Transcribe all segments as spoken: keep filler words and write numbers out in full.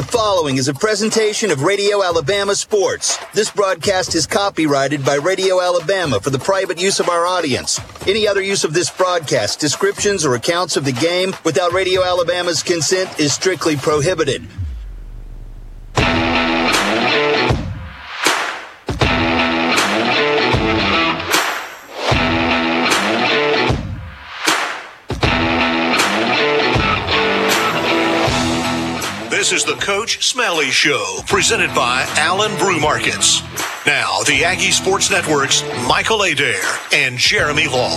following is a presentation of Radio Alabama Sports. This broadcast is copyrighted by Radio Alabama for the private use of our audience. Any other use of this broadcast, descriptions, or accounts of the game without Radio Alabama's consent is strictly prohibited. This is the Coach Smelly Show, presented by Allen Brew Markets. Now, the Aggie Sports Network's Michael Adair and Jeremy Law.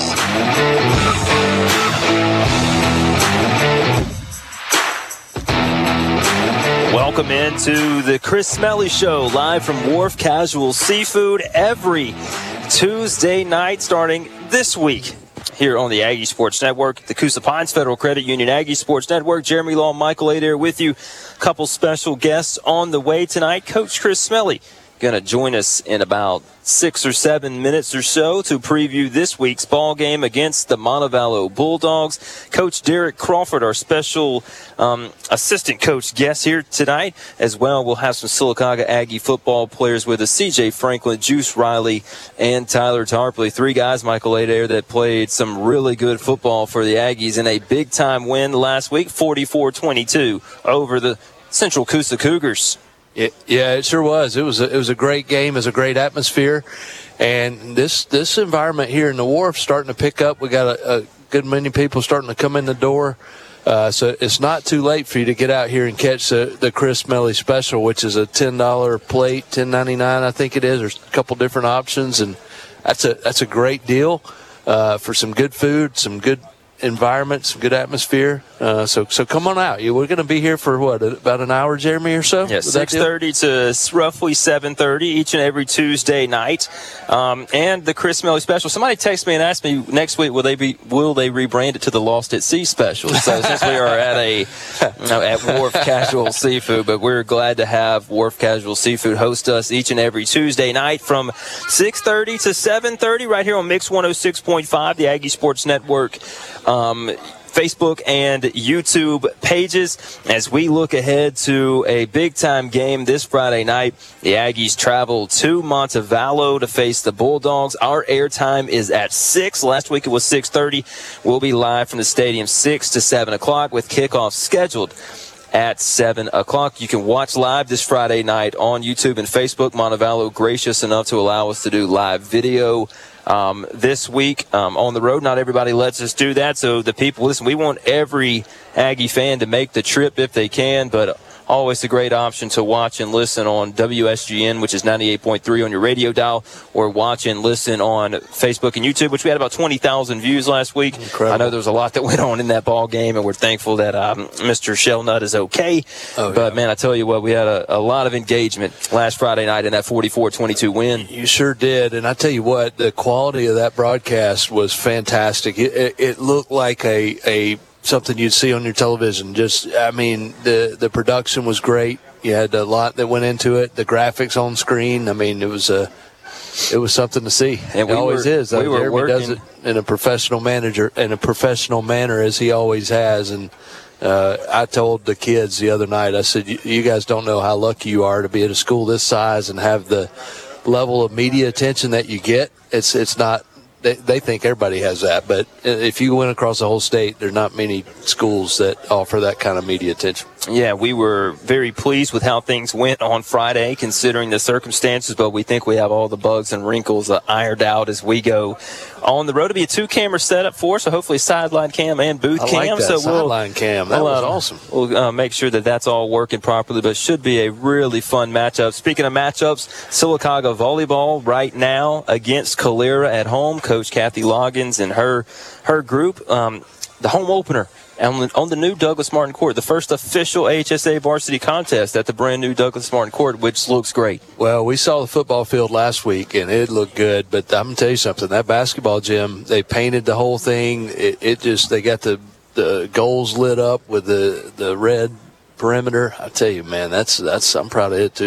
Welcome into the Chris Smelly Show, live from Wharf Casual Seafood every Tuesday night starting this week here on the Aggie Sports Network, the Coosa Pines Federal Credit Union Aggie Sports Network. Jeremy Law, Michael Adair with you. A couple special guests on the way tonight. Coach Chris Smelly going to join us in about six or seven minutes or so to preview this week's ball game against the Montevallo Bulldogs. Coach Derek Crawford, our special um, assistant coach guest here tonight. As well, we'll have some Sylacauga Aggie football players with us. C J Franklin, Juice Riley, and Tyler Tarpley. Three guys, Michael Adair, that played some really good football for the Aggies in a big-time win last week, forty-four twenty-two over the Central Coosa Cougars. It, yeah, it sure was. It was a, it was a great game. It was a great atmosphere, and this this environment here in the Wharf starting to pick up. We got a, a good many people starting to come in the door, uh, so it's not too late for you to get out here and catch the, the Chris Smelly Special, which is a ten dollar plate, ten ninety-nine, I think it is. There's a couple different options, and that's a that's a great deal uh, for some good food, some good environment, some good atmosphere. Uh, so so come on out. We're going to be here for, what, about an hour, Jeremy, or so? Yeah, six thirty to roughly seven thirty each and every Tuesday night. Um, and the Chris Smelly Special. Somebody texted me and asked me next week, will they be will they rebrand it to the Lost at Sea Special? So since we are at a you know, at Wharf Casual Seafood, but we're glad to have Wharf Casual Seafood host us each and every Tuesday night from six thirty to seven thirty right here on Mix one oh six point five, the Aggie Sports Network. Um, Facebook and YouTube pages as we look ahead to a big-time game this Friday night. The Aggies travel to Montevallo to face the Bulldogs. Our airtime is at six. Last week it was six thirty. We'll be live from the stadium six to seven o'clock with kickoff scheduled at seven o'clock. You can watch live this Friday night on YouTube and Facebook. Montevallo gracious enough to allow us to do live video Um, this week um, on the road. Not everybody lets us do that, so the people, listen, we want every Aggie fan to make the trip if they can, but always a great option to watch and listen on W S G N, which is ninety-eight point three on your radio dial, or watch and listen on Facebook and YouTube, which we had about twenty thousand views last week. Incredible. I know there was a lot that went on in that ball game, and we're thankful that um, Mister Shellnut is okay. Oh, but, yeah. man, I tell you what, we had a, a lot of engagement last Friday night in that forty-four twenty-two win. You sure did, and I tell you what, the quality of that broadcast was fantastic. It, it, it looked like a, a something you'd see on your television. Just, I mean, the the production was great. You had a lot that went into it. The graphics on screen. I mean, it was a it was something to see. And it always were, is. We uh, were Jeremy working. does it in a professional manager in a professional manner as he always has. And uh, I told the kids the other night, I said, you guys don't know how lucky you are to be at a school this size and have the level of media attention that you get. It's it's not. They, they think everybody has that, but if you went across the whole state, there are not many schools that offer that kind of media attention. Yeah, we were very pleased with how things went on Friday, considering the circumstances, but we think we have all the bugs and wrinkles uh, ironed out as we go on the road. To be a two-camera setup for us, so hopefully sideline cam and booth I cam. Like that so sideline we'll, cam. That we'll, was uh, awesome. We'll uh, make sure that that's all working properly, but should be a really fun matchup. Speaking of matchups, Sylacauga volleyball right now against Calera at home. Coach Kathy Loggins and her her group, um, the home opener on the, on the new Douglas Martin Court, the first official A H S A varsity contest at the brand new Douglas Martin Court, which looks great. Well, we saw the football field last week, and it looked good. But I'm going to tell you something. That basketball gym, they painted the whole thing. It, it just, they got the, the goals lit up with the, the red perimeter. I tell you, man, that's, that's, I'm proud of it too.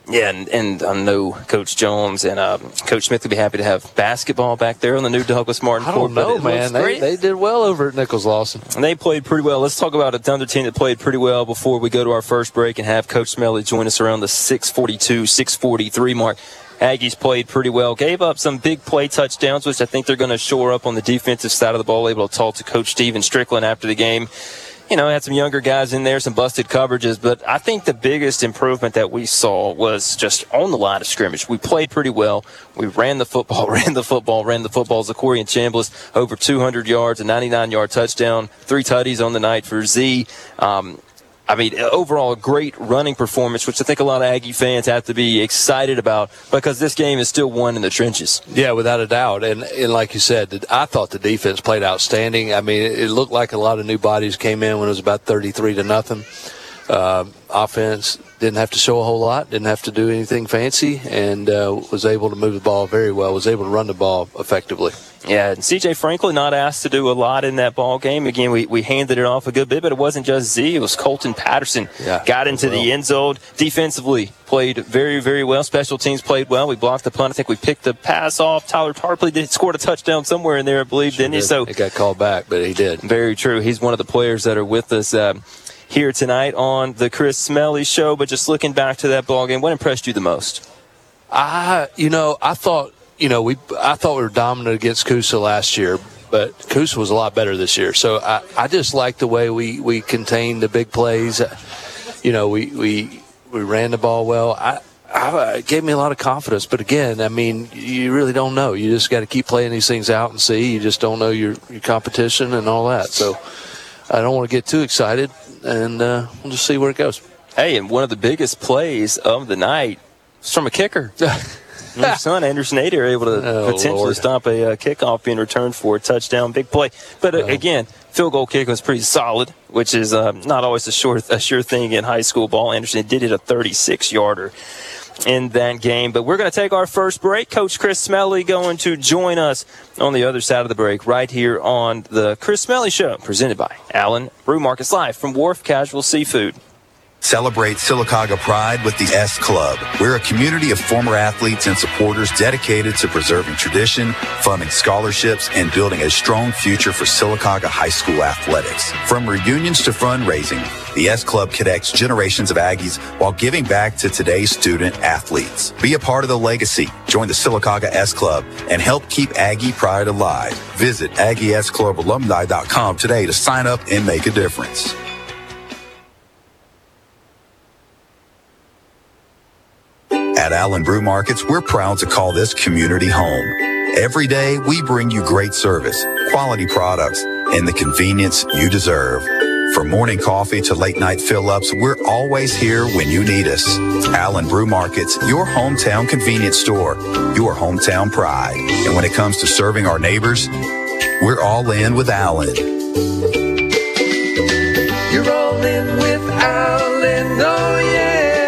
Yeah, and, and I know Coach Jones and um, Coach Smith would be happy to have basketball back there on the new Douglas Martin I court. don't know, man. They, they did well over at Nichols Lawson. And they played pretty well. Let's talk about another team that played pretty well before we go to our first break and have Coach Smelly join us around the six forty-two, six forty-three mark. Aggies played pretty well, gave up some big play touchdowns, which I think they're going to shore up on the defensive side of the ball. Able to talk to Coach Steven Strickland after the game. You know, had some younger guys in there, some busted coverages, but I think the biggest improvement that we saw was just on the line of scrimmage. We played pretty well. We ran the football, ran the football, ran the football. Zachorian Chambliss, over two hundred yards, a ninety-nine-yard touchdown, three tutties on the night for Z. Um, I mean, overall, a great running performance, which I think a lot of Aggie fans have to be excited about because this game is still won in the trenches. Yeah, without a doubt. And, and like you said, I thought the defense played outstanding. I mean, it looked like a lot of new bodies came in when it was about thirty-three to nothing. Uh, offense didn't have to show a whole lot, didn't have to do anything fancy, and uh, was able to move the ball very well, was able to run the ball effectively. Yeah, and C J Franklin not asked to do a lot in that ball game. Again, we, we handed it off a good bit, but it wasn't just Z. It was Colton Patterson. Yeah, got into well. the end zone. Defensively played very, very well. Special teams played well. We blocked the punt. I think we picked the pass off. Tyler Tarpley did scored a touchdown somewhere in there, I believe, sure didn't did. he? So it got called back, but he did. Very true. He's one of the players that are with us uh, here tonight on the Chris Smelly Show. But just looking back to that ball game, what impressed you the most? I, you know, I thought. You know, we I thought we were dominant against Coosa last year, but Coosa was a lot better this year. So I, I just like the way we, we contained the big plays. You know, we we, we ran the ball well. I, I it gave me a lot of confidence. But again, I mean, you really don't know. You just got to keep playing these things out and see. You just don't know your, your competition and all that. So I don't want to get too excited, and uh, we'll just see where it goes. Hey, and one of the biggest plays of the night was from a kicker. Your son, Anderson Adair, able to oh, potentially Lord. stop a uh, kickoff being returned for a touchdown. Big play. But, uh, oh. again, field goal kick was pretty solid, which is uh, not always a, short, a sure thing in high school ball. Anderson did hit a thirty-six-yarder in that game. But we're going to take our first break. Coach Chris Smelly going to join us on the other side of the break right here on the Chris Smelly Show, presented by Allen Brew Markets, live from Wharf Casual Seafood. Celebrate Sylacauga Pride with the S Club. We're a community of former athletes and supporters dedicated to preserving tradition, funding scholarships, and building a strong future for Sylacauga High School athletics. From reunions to fundraising, the S Club connects generations of Aggies while giving back to today's student athletes. Be a part of the legacy. Join the Sylacauga S Club and help keep Aggie Pride alive. Visit Aggie S Club Alumni dot com today to sign up and make a difference. At Allen Brew Markets, we're proud to call this community home. Every day, we bring you great service, quality products, and the convenience you deserve. From morning coffee to late-night fill-ups, we're always here when you need us. Allen Brew Markets, your hometown convenience store, your hometown pride. And when it comes to serving our neighbors, we're all in with Allen. You're all in with Allen, oh yeah.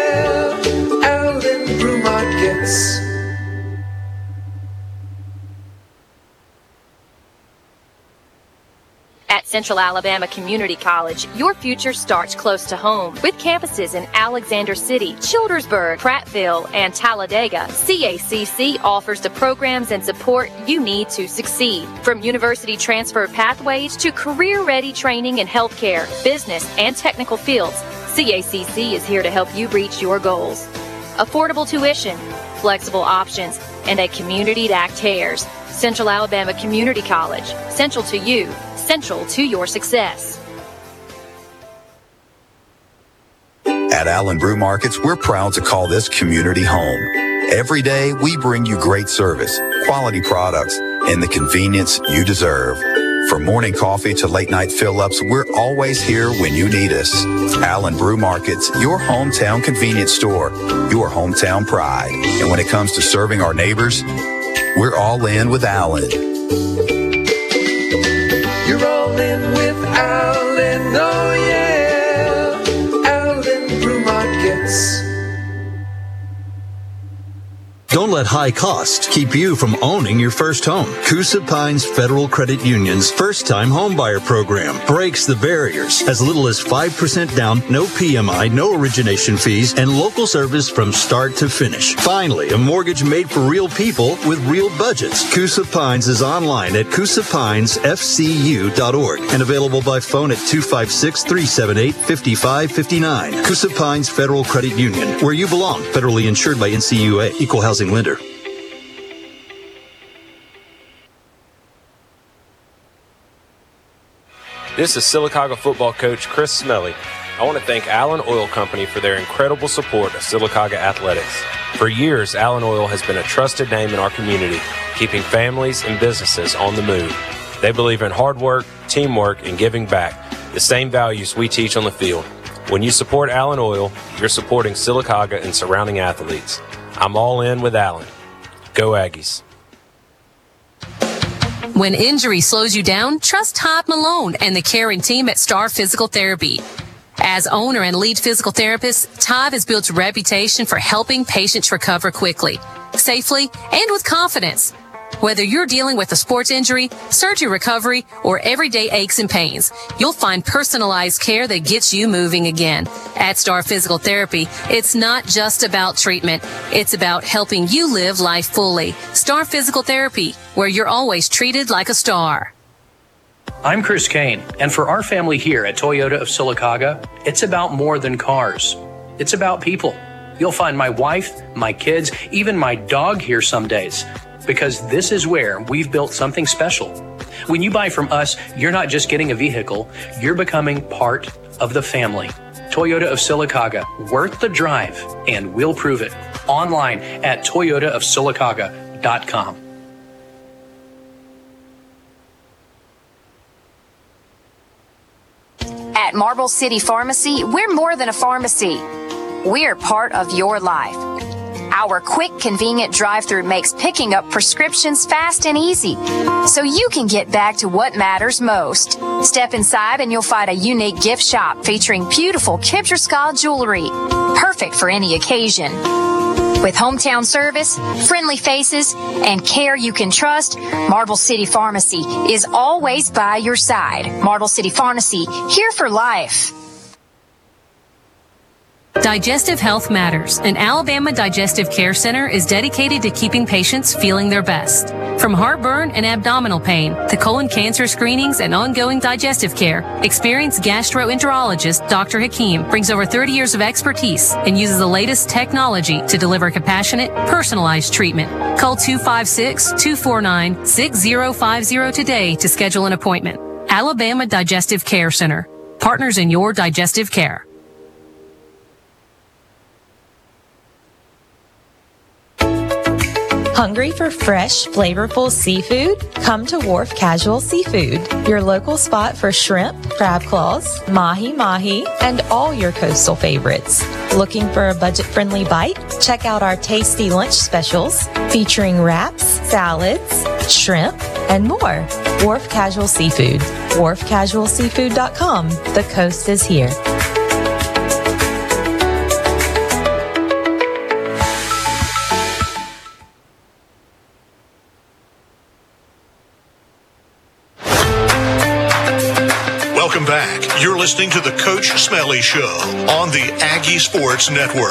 At Central Alabama Community College, your future starts close to home. With campuses in Alexander City, Childersburg, Prattville, and Talladega, C A C C offers the programs and support you need to succeed. From university transfer pathways to career-ready training in healthcare, business, and technical fields, C A C C is here to help you reach your goals. Affordable tuition, flexible options, and a community that cares. Central Alabama Community College. Central to you. Central to your success. At Allen Brew Markets, we're proud to call this community home. Every day, we bring you great service, quality products, and the convenience you deserve. From morning coffee to late-night fill-ups, we're always here when you need us. Allen Brew Markets, your hometown convenience store, your hometown pride. And when it comes to serving our neighbors, we're all in with Allen. You're all in with Allen, oh yeah. Allen Brew Markets. Don't let let high costs keep you from owning your first home. Coosa Pines Federal Credit Union's first-time homebuyer program breaks the barriers. As little as five percent down, no P M I, no origination fees, and local service from start to finish. Finally, a mortgage made for real people with real budgets. Coosa Pines is online at coosa pines f c u dot org and available by phone at two five six, three seven eight, five five five nine. Coosa Pines Federal Credit Union, where you belong. Federally insured by N C U A, Equal Housing Lender. This is Sylacauga football coach Chris Smelly. I want to thank Allen Oil Company for their incredible support of Sylacauga athletics. For years, Allen Oil has been a trusted name in our community, keeping families and businesses on the move. They believe in hard work, teamwork, and giving back, the same values we teach on the field. When you support Allen Oil, you're supporting Sylacauga and surrounding athletes. I'm all in with Allen. Go Aggies. When injury slows you down, trust Todd Malone and the caring team at Star Physical Therapy. As owner and lead physical therapist, Todd has built a reputation for helping patients recover quickly, safely, and with confidence. Whether you're dealing with a sports injury, surgery recovery, or everyday aches and pains, you'll find personalized care that gets you moving again. At Star Physical Therapy, it's not just about treatment. It's about helping you live life fully. Star Physical Therapy, where you're always treated like a star. I'm Chris Kane, and for our family here at Toyota of Sylacauga, it's about more than cars. It's about people. You'll find my wife, my kids, even my dog here some days, because this is where we've built something special. When you buy from us, you're not just getting a vehicle, you're becoming part of the family. Toyota of Sylacauga, worth the drive, and we'll prove it. Online at toyota of sylacauga dot com. At Marble City Pharmacy, we're more than a pharmacy. We're part of your life. Our quick, convenient drive-thru makes picking up prescriptions fast and easy, so you can get back to what matters most. Step inside and you'll find a unique gift shop featuring beautiful Kibjerskal jewelry, perfect for any occasion. With hometown service, friendly faces, and care you can trust, Marble City Pharmacy is always by your side. Marble City Pharmacy, here for life. Digestive health matters, and Alabama Digestive Care Center is dedicated to keeping patients feeling their best. From heartburn and abdominal pain to colon cancer screenings and ongoing digestive care, experienced gastroenterologist Doctor Hakeem brings over thirty years of expertise and uses the latest technology to deliver compassionate, personalized treatment. Call two five six, two four nine, six zero five zero today to schedule an appointment. Alabama Digestive Care Center. Partners in your digestive care. Hungry for fresh, flavorful seafood? Come to Wharf Casual Seafood, your local spot for shrimp, crab claws, mahi-mahi, and all your coastal favorites. Looking for a budget-friendly bite? Check out our tasty lunch specials featuring wraps, salads, shrimp, and more. Wharf Casual Seafood, wharf casual seafood dot com. The coast is here. Welcome back. You're listening to the Coach Smelly Show on the Aggie Sports Network.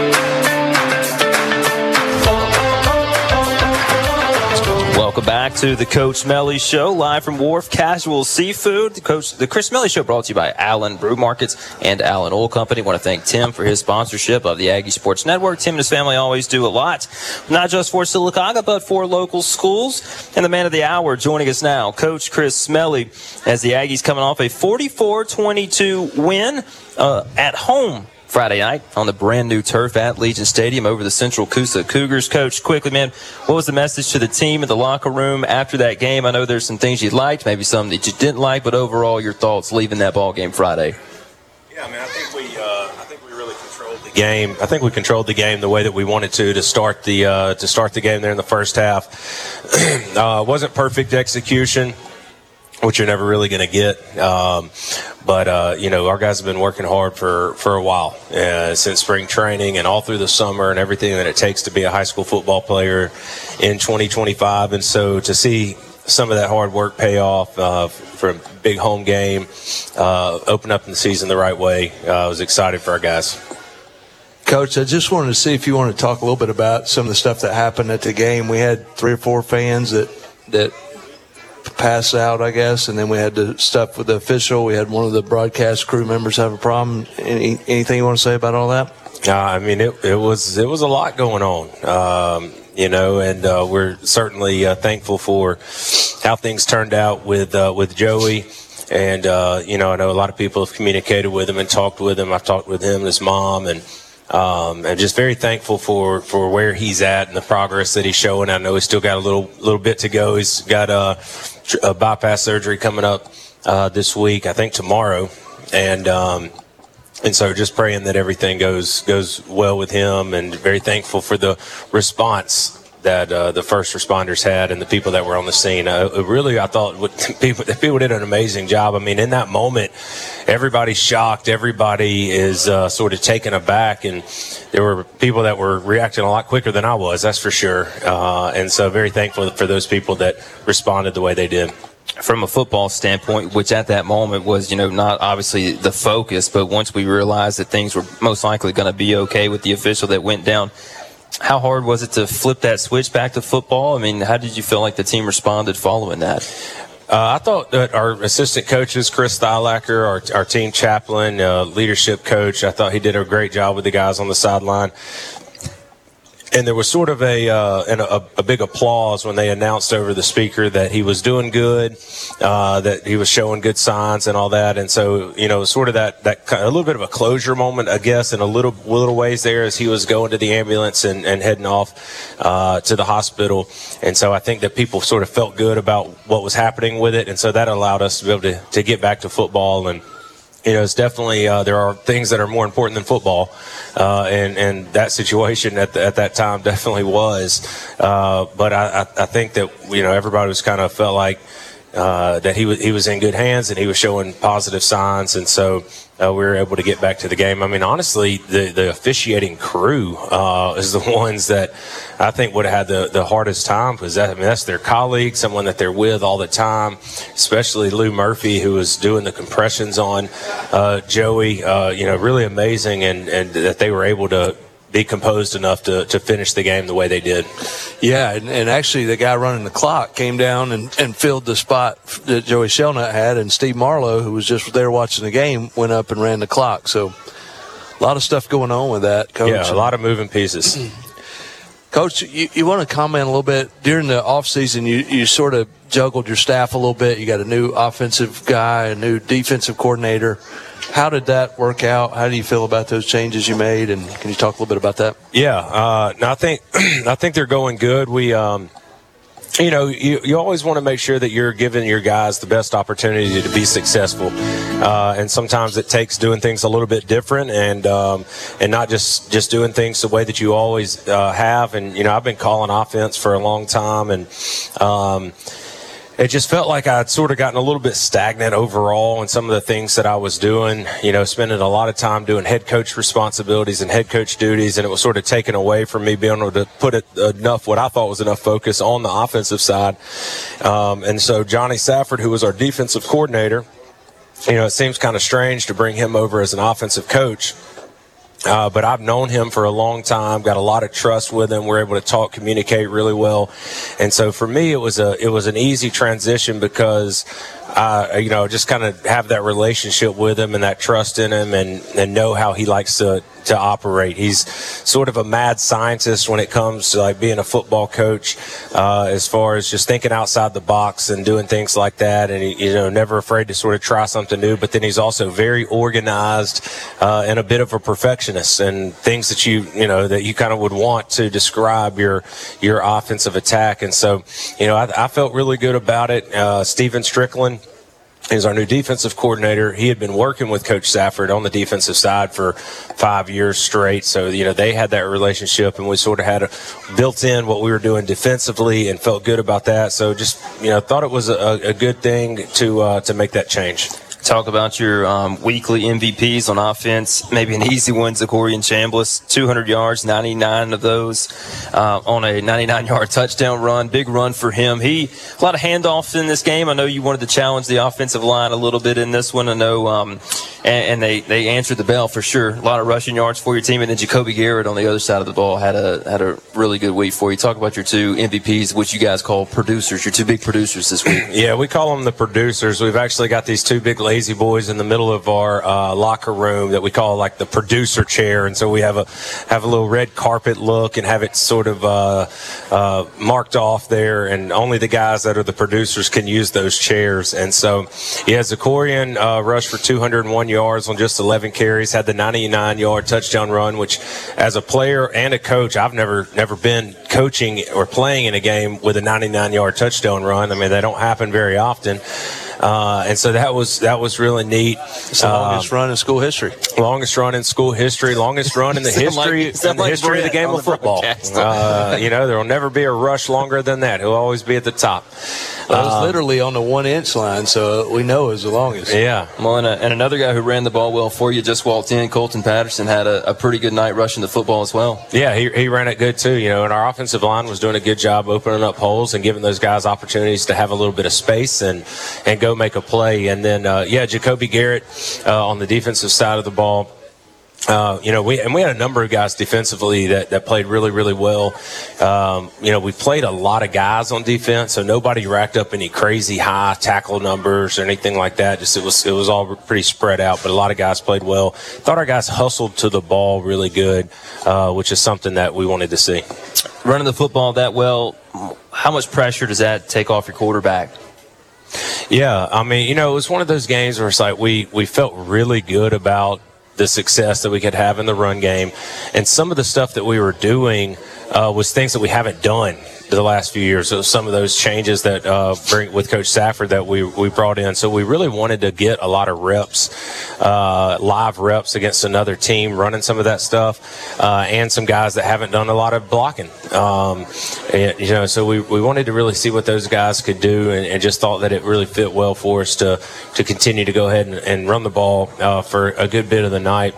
Welcome back to the Coach Smelly Show, live from Wharf Casual Seafood. The Coach, the Chris Smelly Show brought to you by Allen Brew Markets and Allen Oil Company. I want to thank Tim for his sponsorship of the Aggie Sports Network. Tim and his family always do a lot, not just for Sylacauga, but for local schools. And the man of the hour joining us now, Coach Chris Smelly, as the Aggies coming off a forty-four twenty-two win uh, at home Friday night on the brand new turf at Legion Stadium over the Central Coosa Cougars. Coach, quickly, man, what was the message to the team in the locker room after that game? I know there's some things you liked, maybe some that you didn't like, but overall, your thoughts leaving that ball game Friday? Yeah, I mean, I think we, uh, I think we really controlled the game. I think we controlled the game the way that we wanted to to start the uh, to start the game there in the first half. uh, wasn't perfect execution. which you're never really going to get. Um, but, uh, you know, our guys have been working hard for, for a while, uh, since spring training and all through the summer and everything that it takes to be a high school football player in twenty twenty-five. And so to see some of that hard work pay off uh, for a big home game, uh, open up the season the right way, uh, I was excited for our guys. Coach, I just wanted to see if you want to talk a little bit about some of the stuff that happened at the game. We had three or four fans that that passed out, I guess, and then we had the stuff with the official. We had one of the broadcast crew members have a problem. Any, anything you want to say about all that? Uh, I mean, it, it was it was a lot going on, um, you know, and uh, we're certainly uh, thankful for how things turned out with uh, with Joey. And, uh, you know, I know a lot of people have communicated with him and talked with him. I've talked with him and his mom, and Um, I'm just very thankful for, for where he's at and the progress that he's showing. I know he's still got a little little bit to go. He's got a, a bypass surgery coming up uh, this week, I think tomorrow, and um, and so just praying that everything goes goes well with him, and very thankful for the response that uh, the first responders had and the people that were on the scene. Uh, really, I thought what, people people did an amazing job. I mean, in that moment, everybody's shocked. Everybody is uh, sort of taken aback, and there were people that were reacting a lot quicker than I was, that's for sure. Uh, and so very thankful for those people that responded the way they did. From a football standpoint, which at that moment was, you know, not obviously the focus, but once we realized that things were most likely going to be okay with the official that went down, how hard was it to flip that switch back to football? I mean, how did you feel like the team responded following that? Uh, I thought that our assistant coaches, Chris Thylacker, our, our team chaplain, uh, leadership coach, I thought he did a great job with the guys on the sideline. And there was sort of a, uh, an, a a big applause when they announced over the speaker that he was doing good, uh, that he was showing good signs and all that. And so, you know, sort of that, that kind of, a little bit of a closure moment, I guess, in a little little ways there as he was going to the ambulance and, and heading off uh, to the hospital. And so I think that people sort of felt good about what was happening with it. And so that allowed us to be able to, to get back to football. And you know, it's definitely uh, there are things that are more important than football, uh, and and that situation at the, at that time definitely was. Uh, but I, I think that you know everybody was kind of felt like uh, that he was he was in good hands and he was showing positive signs, and so uh, we were able to get back to the game. I mean, honestly, the the officiating crew uh, is the ones that I think would have had the, the hardest time, because that, I mean that's their colleague, someone that they're with all the time, especially Lou Murphy, who was doing the compressions on uh, Joey. Uh, you know, really amazing, and, and that they were able to be composed enough to, to finish the game the way they did. Yeah, and, and actually the guy running the clock came down and, and filled the spot that Joey Shelnut had, and Steve Marlowe, who was just there watching the game, went up and ran the clock. So a lot of stuff going on with that, Coach. Yeah, a lot of moving pieces. Coach, you, you want to comment a little bit? During the offseason, you, you sort of juggled your staff a little bit. You got a new offensive guy, a new defensive coordinator. How did that work out? How do you feel about those changes you made? And can you talk a little bit about that? Yeah, uh, no, I think I think they're going good. We, um, you know, you, you always want to make sure that you're giving your guys the best opportunity to be successful, uh, and sometimes it takes doing things a little bit different, and um, and not just, just doing things the way that you always uh, have. And you know, I've been calling offense for a long time, and um, it just felt like I'd sort of gotten a little bit stagnant overall in some of the things that I was doing, you know, spending a lot of time doing head coach responsibilities and head coach duties, and it was sort of taken away from me being able to put it enough, what I thought was enough focus on the offensive side. Um, and so Johnny Safford, who was our defensive coordinator, you know, it seems kind of strange to bring him over as an offensive coach. Uh, but I've known him for a long time, got a lot of trust with him. We're able to talk, communicate really well. And so for me, it was a, it was an easy transition because I, you know, just kind of have that relationship with him and that trust in him, and, and know how he likes to, to operate. He's sort of a mad scientist when it comes to like being a football coach, uh, as far as just thinking outside the box and doing things like that. And, he, you know, never afraid to sort of try something new, but then he's also very organized, uh, and a bit of a perfectionist, and things that you, you know, that you kind of would want to describe your, your offensive attack. And so, you know, I, I felt really good about it. Uh, Steven Strickland, He's our new defensive coordinator. He had been working with Coach Safford on the defensive side for five years straight. So, you know, they had that relationship, and we sort of had a, built in what we were doing defensively and felt good about that. So just, you know, thought it was a, a good thing to uh, to make that change. Talk about your um, weekly M V Ps on offense. Maybe an easy one, Zachorian Chambliss, two hundred yards, ninety-nine of those uh, on a ninety-nine-yard touchdown run. Big run for him. He a lot of handoffs in this game. I know you wanted to challenge the offensive line a little bit in this one. I know, um, and, and they, they answered the bell for sure. A lot of rushing yards for your team. And then Jacoby Garrett on the other side of the ball had a had a really good week for you. Talk about your two M V Ps, which you guys call producers, your two big producers this week. Yeah, we call them the producers. We've actually got these two big lazy boys in the middle of our uh, locker room that we call like the producer chair, and so we have a have a little red carpet look and have it sort of uh, uh, marked off there, and only the guys that are the producers can use those chairs. And so, yeah, Zachorian uh, rushed for two hundred one yards on just eleven carries, had the ninety-nine-yard touchdown run, which as a player and a coach, I've never never been coaching or playing in a game with a ninety-nine-yard touchdown run. I mean, they don't happen very often. Uh, and so that was that was really neat. It's the longest um, run in school history. Longest run in school history. Longest run in the history like, in the like history of the game of football. Uh, you know, there will never be a rush longer than that. He'll always be at the top. Well, it was um, literally on the one-inch line, so we know it was the longest. Yeah. Well, and, a, and another guy who ran the ball well for you just walked in. Colton Patterson had a, a pretty good night rushing the football as well. Yeah, he he ran it good too. You know, and our offensive line was doing a good job opening up holes and giving those guys opportunities to have a little bit of space and and go make a play. And then, uh, yeah, Jacoby Garrett uh, on the defensive side of the ball. Uh, you know, we and we had a number of guys defensively that, that played really, really well. Um, you know, we played a lot of guys on defense, so nobody racked up any crazy high tackle numbers or anything like that. Just it was it was all pretty spread out, but a lot of guys played well. Thought our guys hustled to the ball really good, uh, which is something that we wanted to see. Running the football that well, how much pressure does that take off your quarterback? Yeah, I mean, you know, it was one of those games where it's like we, we felt really good about the success that we could have in the run game. And some of the stuff that we were doing uh, was things that we haven't done the last few years. So some of those changes that uh, bring with Coach Safford that we, we brought in. So we really wanted to get a lot of reps, uh, live reps against another team, running some of that stuff, uh, and some guys that haven't done a lot of blocking. Um, and, you know, so we, we wanted to really see what those guys could do, and, and just thought that it really fit well for us to to continue to go ahead and, and run the ball uh, for a good bit of the night.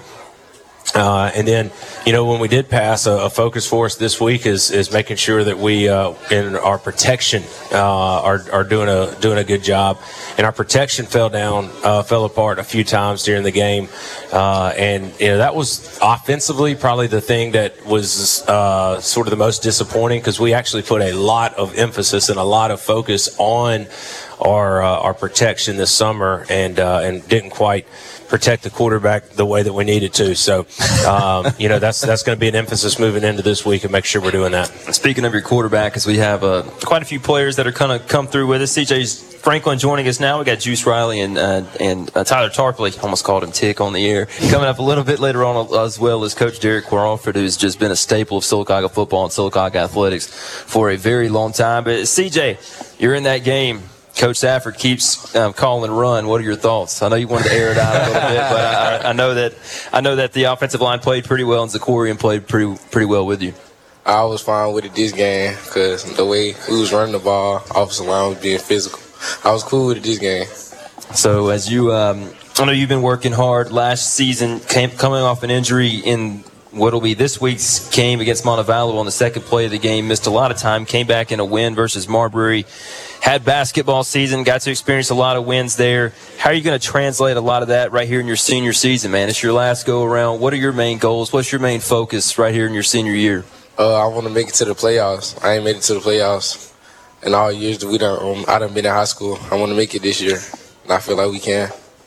Uh, and then, you know, when we did pass, a, a focus for us this week is is making sure that we, uh, in our protection, uh, are are doing a doing a good job. And our protection fell down, uh, fell apart a few times during the game, uh, and you know that was offensively probably the thing that was uh, sort of the most disappointing, because we actually put a lot of emphasis and a lot of focus on our uh, our protection this summer, and uh, and didn't quite protect the quarterback the way that we needed to. So, um, you know, that's that's going to be an emphasis moving into this week, and make sure we're doing that. Speaking of your quarterback, as we have uh, quite a few players that are going to come through with us. C J Franklin joining us now. We got Juice Riley and uh, and uh, Tyler Tarpley. Almost called him Tick on the air. Coming up a little bit later on, as well as Coach Derek Crawford, who's just been a staple of Sylacauga football and Sylacauga athletics for a very long time. But C J, you're in that game. Coach Safford keeps um, calling run. What are your thoughts? I know you wanted to air it out a little bit, but I, I know that I know that the offensive line played pretty well, and Zachorian played pretty pretty well with you. I was fine with it this game because the way we was running the ball, offensive line was being physical. I was cool with it this game. So as you, um, I know you've been working hard last season, came, coming off an injury in what will be this week's game against Montevallo on the second play of the game. Missed a lot of time, came back in a win versus Marbury. Had basketball season, got to experience a lot of wins there. How are you going to translate a lot of that right here in your senior season, man? It's your last go-around. What are your main goals? What's your main focus right here in your senior year? Uh, I want to make it to the playoffs. I ain't made it to the playoffs in all years that we done. Um, I done been in high school. I want to make it this year, and I feel like we can.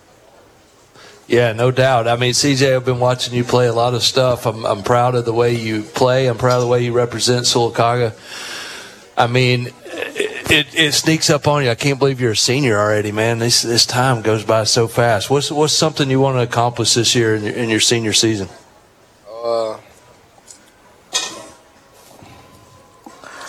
Yeah, no doubt. I mean, C J, I've been watching you play a lot of stuff. I'm, I'm proud of the way you play. I'm proud of the way you represent Sylacauga. I mean, it, it sneaks up on you. I can't believe you're a senior already, man. This this time goes by so fast. What's what's something you want to accomplish this year in your, in your senior season? Uh,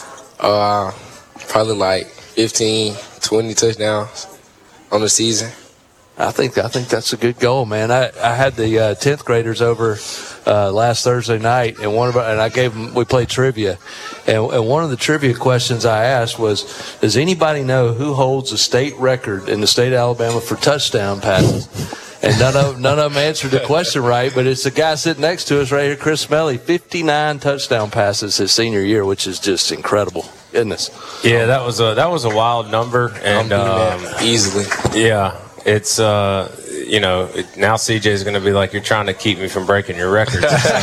uh, probably like fifteen, twenty touchdowns on the season. I think I think that's a good goal, man. I, I had the uh, tenth graders over uh, last Thursday night, and one of our, and I gave them. We played trivia, and, and one of the trivia questions I asked was, "Does anybody know who holds the state record in the state of Alabama for touchdown passes?" And none of none of them answered the question right, but it's the guy sitting next to us right here, Chris Smelly, fifty-nine touchdown passes his senior year, which is just incredible. Goodness. Yeah, that was a that was a wild number, and um, easily. Yeah. It's, uh, you know, it, now C J is going to be like, you're trying to keep me from breaking your records.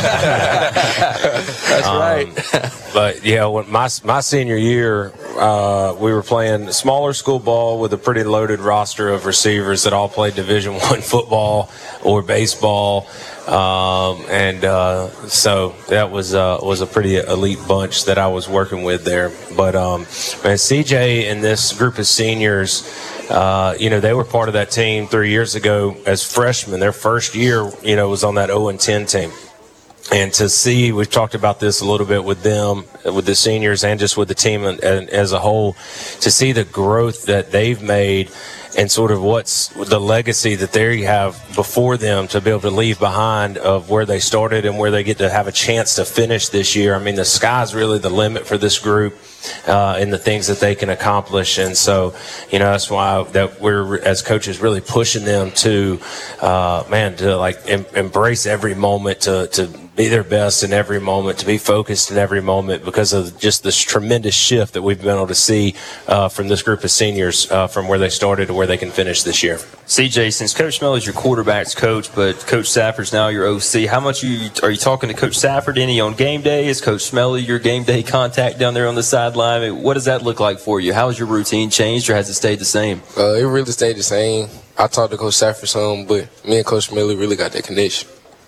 That's um, right. But, yeah, when my, my senior year, uh, we were playing smaller school ball with a pretty loaded roster of receivers that all played Division One football or baseball. Um, and uh, so that was uh, was a pretty elite bunch that I was working with there. But, um, man, C J and this group of seniors, Uh, you know, they were part of that team three years ago as freshmen. Their first year, you know, was on that oh and ten team. And to see, we've talked about this a little bit with them, with the seniors and just with the team as a whole, to see the growth that they've made and sort of what's the legacy that they have before them to be able to leave behind of where they started and where they get to have a chance to finish this year. I mean, the sky's really the limit for this group. Uh, and the things that they can accomplish. And so, you know, that's why that we're, as coaches, really pushing them to, uh, man, to like em- embrace every moment, to, to be their best in every moment, to be focused in every moment because of just this tremendous shift that we've been able to see uh, from this group of seniors uh, from where they started to where they can finish this year. C J, since Coach Smell is your quarterback's coach, but Coach Safford's now your O C, how much are you, are you talking to Coach Safford any on game day? Is Coach Smelly your game day contact down there on the sideline? What does that look like for you? How has your routine changed, or has it stayed the same? Uh, it really stayed the same. I talked to Coach Safford some, but me and Coach Smelly really got that connection.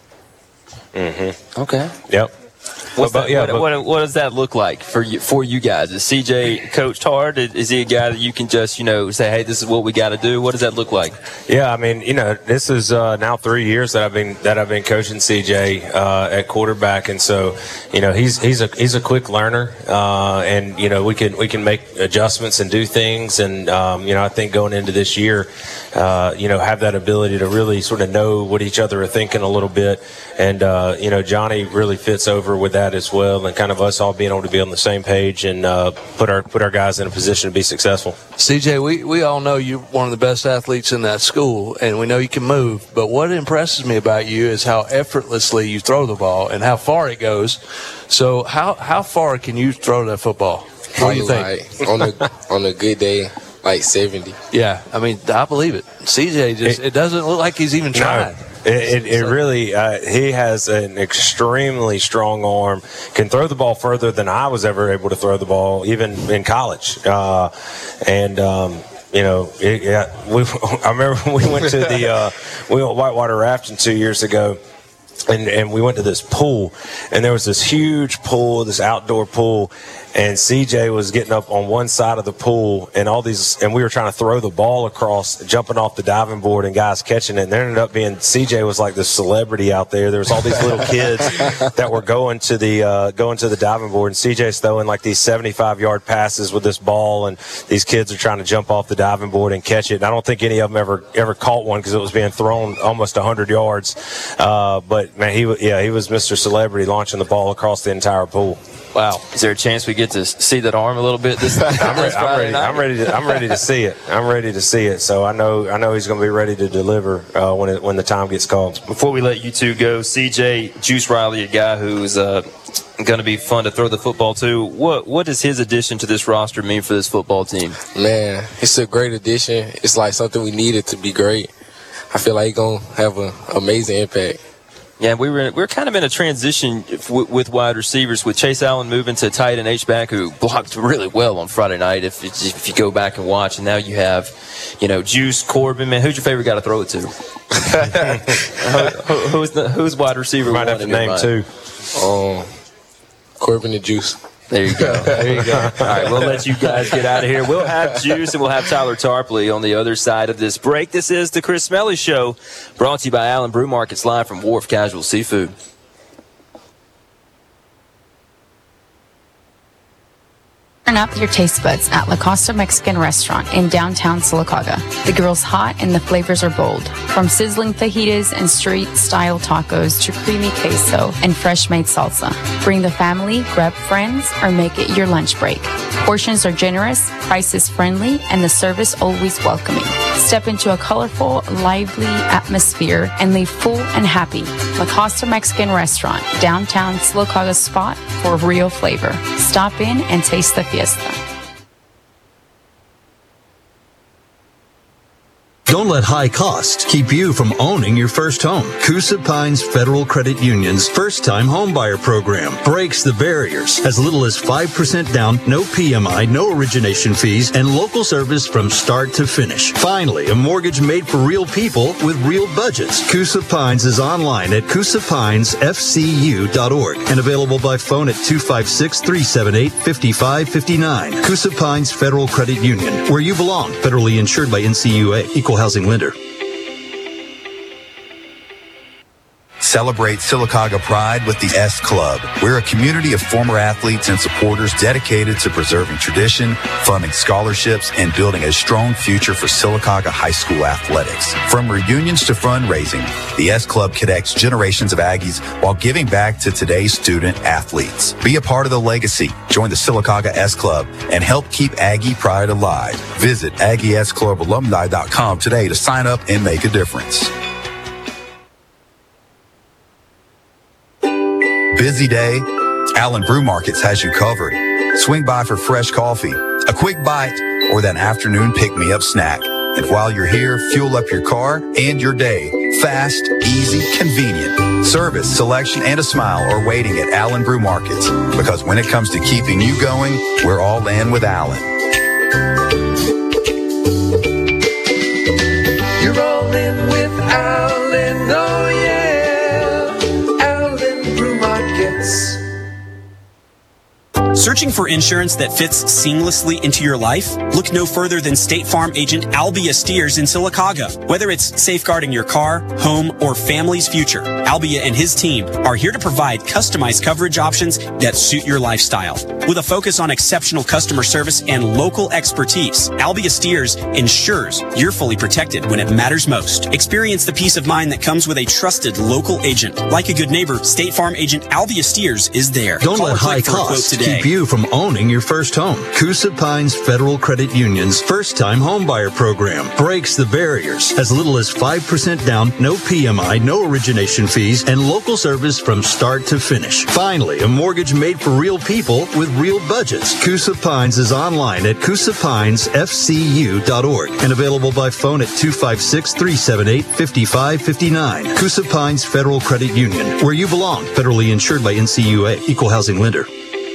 Mm-hmm. Okay. Yep. What's but, that, yeah, what, but, what, what does that look like for you, for you guys? Is C J coached hard? Is he a guy that you can just, you know, say, hey, this is what we got to do? What does that look like? Yeah, I mean, you know, this is uh, now three years that I've been that I've been coaching C J uh, at quarterback, and so, you know, he's he's a he's a quick learner, uh, and you know, we can we can make adjustments and do things, and um, you know, I think going into this year, uh, you know, have that ability to really sort of know what each other are thinking a little bit, and uh, you know, Johnny really fits over with that as well, and kind of us all being able to be on the same page and uh, put our put our guys in a position to be successful. C J, we, we all know you're one of the best athletes in that school, and we know you can move. But what impresses me about you is how effortlessly you throw the ball and how far it goes. So how how far can you throw that football? What do you think? Like, on a on a good day, like seventy. Yeah, I mean, I believe it. C J just it, it doesn't look like he's even trying. No. It, it, it really, uh, he has an extremely strong arm, can throw the ball further than I was ever able to throw the ball, even in college. Uh, and, um, you know, it, yeah, we, I remember we went to the, uh, we went whitewater rafting two years ago. And, and we went to this pool, and there was this huge pool, this outdoor pool, and C J was getting up on one side of the pool, and all these, and we were trying to throw the ball across, jumping off the diving board, and guys catching it. And there ended up being C J was like the celebrity out there. There was all these little kids that were going to the uh, going to the diving board, and C J's throwing like these seventy-five yard passes with this ball, and these kids are trying to jump off the diving board and catch it. And I don't think any of them ever ever caught one because it was being thrown almost one hundred yards, uh, but. Man, he yeah, he was Mister Celebrity launching the ball across the entire pool. Wow. Is there a chance we get to see that arm a little bit this time? I'm, ready, I'm, ready, I'm ready to I'm ready to see it. I'm ready to see it. So I know I know he's going to be ready to deliver uh, when it, when the time gets called. Before we let you two go, C J, Juice Riley, a guy who's uh, going to be fun to throw the football to. What what does his addition to this roster mean for this football team? Man, it's a great addition. It's like something we needed to be great. I feel like he's going to have an amazing impact. Yeah, we were in, we we're kind of in a transition w- with wide receivers, with Chase Allen moving to tight end H-back, who blocked really well on Friday night. If if you go back and watch, and now you have, you know, Juice, Corbin. Man, who's your favorite guy to throw it to? who, who's the who's wide receiver? Might have to name two. Um, Corbin and Juice. There you go. There you go. All right, we'll let you guys get out of here. We'll have Juice and we'll have Tyler Tarpley on the other side of this break. This is the Chris Smelly Show, brought to you by Allen Brew Markets, live from Wharf Casual Seafood. Turn up your taste buds at La Costa Mexican Restaurant in downtown Sylacauga. The grill's hot and the flavors are bold. From sizzling fajitas and street-style tacos to creamy queso and fresh-made salsa. Bring the family, grab friends, or make it your lunch break. Portions are generous, prices friendly, and the service always welcoming. Step into a colorful, lively atmosphere and leave full and happy. La Costa Mexican Restaurant, downtown Sylacauga's spot for real flavor. Stop in and taste the fiesta. Don't let high costs keep you from owning your first home. Coosa Pines Federal Credit Union's first-time homebuyer program breaks the barriers. As little as five percent down, no P M I, no origination fees, and local service from start to finish. Finally, a mortgage made for real people with real budgets. Coosa Pines is online at coosa pines f c u dot org and available by phone at two five six, three seven eight, five five five nine. Coosa Pines Federal Credit Union, where you belong. Federally insured by N C U A. Equal housing lender. Celebrate Sylacauga Pride with the S Club. We're a community of former athletes and supporters dedicated to preserving tradition, funding scholarships, and building a strong future for Sylacauga High School athletics. From reunions to fundraising, the S Club connects generations of Aggies while giving back to today's student athletes. Be a part of the legacy. Join the Sylacauga S Club and help keep Aggie Pride alive. Visit Aggie S Club Alumni dot com today to sign up and make a difference. Busy day? Allen Brew Markets has you covered. Swing by for fresh coffee, a quick bite, or that afternoon pick-me-up snack. And while you're here, fuel up your car and your day. Fast, easy, convenient. Service, selection, and a smile are waiting at Allen Brew Markets. Because when it comes to keeping you going, we're all in with Allen. You're all in with Allen, oh yeah. Searching for insurance that fits seamlessly into your life? Look no further than State Farm agent Albia Steers in Sylacauga. Whether it's safeguarding your car, home, or family's future, Albia and his team are here to provide customized coverage options that suit your lifestyle. With a focus on exceptional customer service and local expertise, Albia Steers ensures you're fully protected when it matters most. Experience the peace of mind that comes with a trusted local agent. Like a good neighbor, State Farm agent Albia Steers is there. Don't Call let high costs keep you from owning your first home. Coosa Pines Federal Credit Union's first-time homebuyer program breaks the barriers. As little as five percent down, no P M I, no origination fees, and local service from start to finish. Finally, a mortgage made for real people with real budgets. Coosa Pines is online at coosa pines f c u dot org and available by phone at two five six, three seven eight, five five five nine. Coosa Pines Federal Credit Union, where you belong. Federally insured by N C U A. Equal housing lender.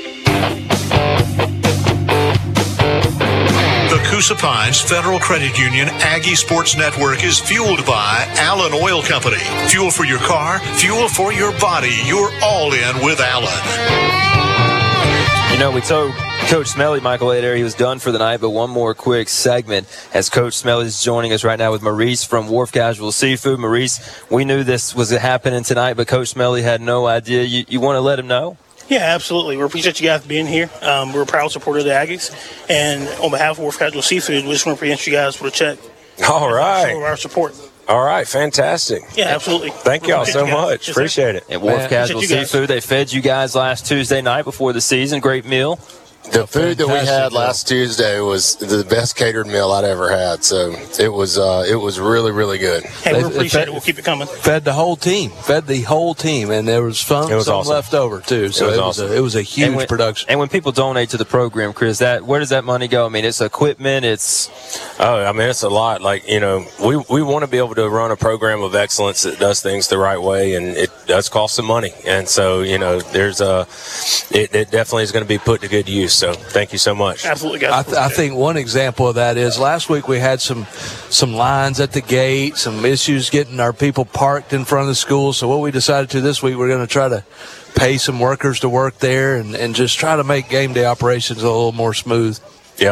The Coosa Pines Federal Credit Union Aggie Sports Network is fueled by Allen Oil Company. Fuel for your car, fuel for your body. You're all in with Allen. You know, we told Coach Smelly, Michael Adair, he was done for the night, but one more quick segment as Coach Smelly is joining us right now with Maurice from Wharf Casual Seafood. Maurice, we knew this was happening tonight, but Coach Smelly had no idea. You, you want to let him know? Yeah, absolutely. We appreciate you guys being here. Um, we're a proud supporter of the Aggies. And on behalf of Wharf Casual Seafood, we just want to present you guys with a check. All right. For our support. All right, fantastic. Yeah, absolutely. Thank y'all so much. Yes, Appreciate it. At Wharf Casual Seafood, they fed you guys last Tuesday night before the season. Great meal. The food that we had last Tuesday was the best catered meal I'd ever had. So it was uh, it was really, really good. Hey, we appreciate it. We'll keep it coming. Fed the whole team. Fed the whole team, and there was some, It was some awesome. left over too. So It was it was, awesome. a, it was a huge and when, production. And when people donate to the program, Chris, that where does that money go? I mean, it's equipment. It's Oh, I mean, it's a lot. Like, you know, we, we want to be able to run a program of excellence that does things the right way, and it does cost some money. And so, you know, there's a, it, it definitely is going to be put to good use. So thank you so much. Absolutely, I, guys. th- I think one example of that is last week we had some some lines at the gate, some issues getting our people parked in front of the school. So what we decided to this week, we're going to try to pay some workers to work there and, and just try to make game day operations a little more smooth. Yep.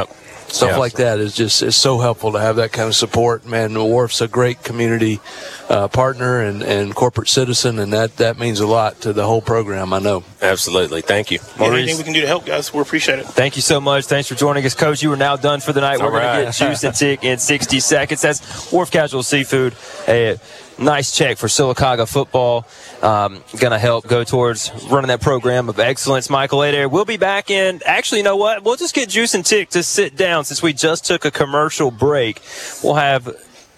Stuff Yeah. like that is just is so helpful to have that kind of support. Man, the Wharf's a great community uh, partner and, and corporate citizen, and that, that means a lot to the whole program, I know. Absolutely. Thank you. Yeah, anything we can do to help, guys, we appreciate it. Thank you so much. Thanks for joining us, Coach. You are now done for the night. We're All going right. to get Juice and Tick in sixty seconds. That's Wharf Casual Seafood. A nice check for Sylacauga football. Um, going to help go towards running that program of excellence. Michael Adair, we'll be back in. Actually, you know what? We'll just get Juice and Tick to sit down since we just took a commercial break. We'll have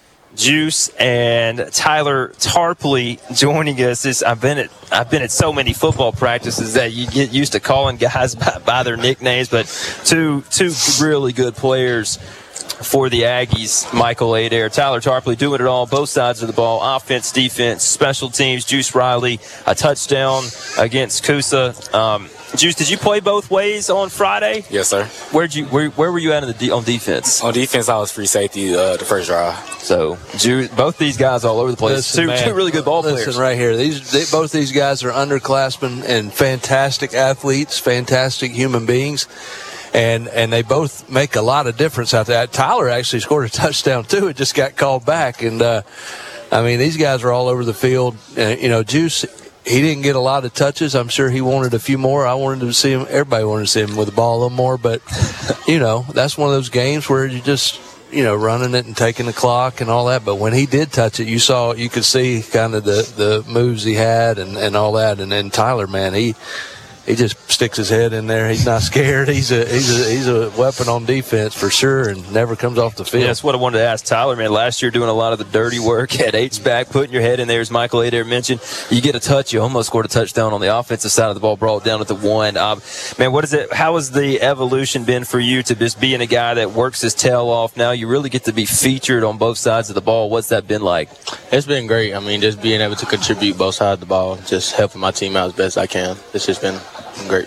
Juice and Tyler Tarpley joining us. This, I've been at I've been at so many football practices that you get used to calling guys by, by their nicknames, but two two really good players for the Aggies. Michael Adair, Tyler Tarpley doing it all, both sides of the ball, offense, defense, special teams. Juice Riley, a touchdown against Coosa. Um, Juice, did you play both ways on Friday? Yes, sir. Where'd you where, where were you at in the de- on defense? On defense, I was free safety uh, the first drive. So, Juice, both these guys all over the place. Listen, two, man, two really good ball listen players. right here. These they, both these guys are underclassmen and fantastic athletes, fantastic human beings. And and they both make a lot of difference out there. Tyler actually scored a touchdown, too. It just got called back. And, uh, I mean, these guys are all over the field. Uh, you know, Juice, he didn't get a lot of touches. I'm sure he wanted a few more. I wanted to see him. Everybody wanted to see him with the ball a little more. But, you know, that's one of those games where you just, you know, running it and taking the clock and all that. But when he did touch it, you saw, you could see kind of the, the moves he had and, and all that. And then Tyler, man, he – he just sticks his head in there. He's not scared. He's a he's a he's a weapon on defense for sure, and never comes off the field. Yeah, that's what I wanted to ask Tyler, man. Last year doing a lot of the dirty work at H-back, putting your head in there, as Michael Adair mentioned. You get a touch, you almost scored a touchdown on the offensive side of the ball, brought it down at the one. Um, man, what is it? How has the evolution been for you to just being a guy that works his tail off? Now you really get to be featured on both sides of the ball. What's that been like? It's been great. I mean, just being able to contribute both sides of the ball, just helping my team out as best I can. It's just been great.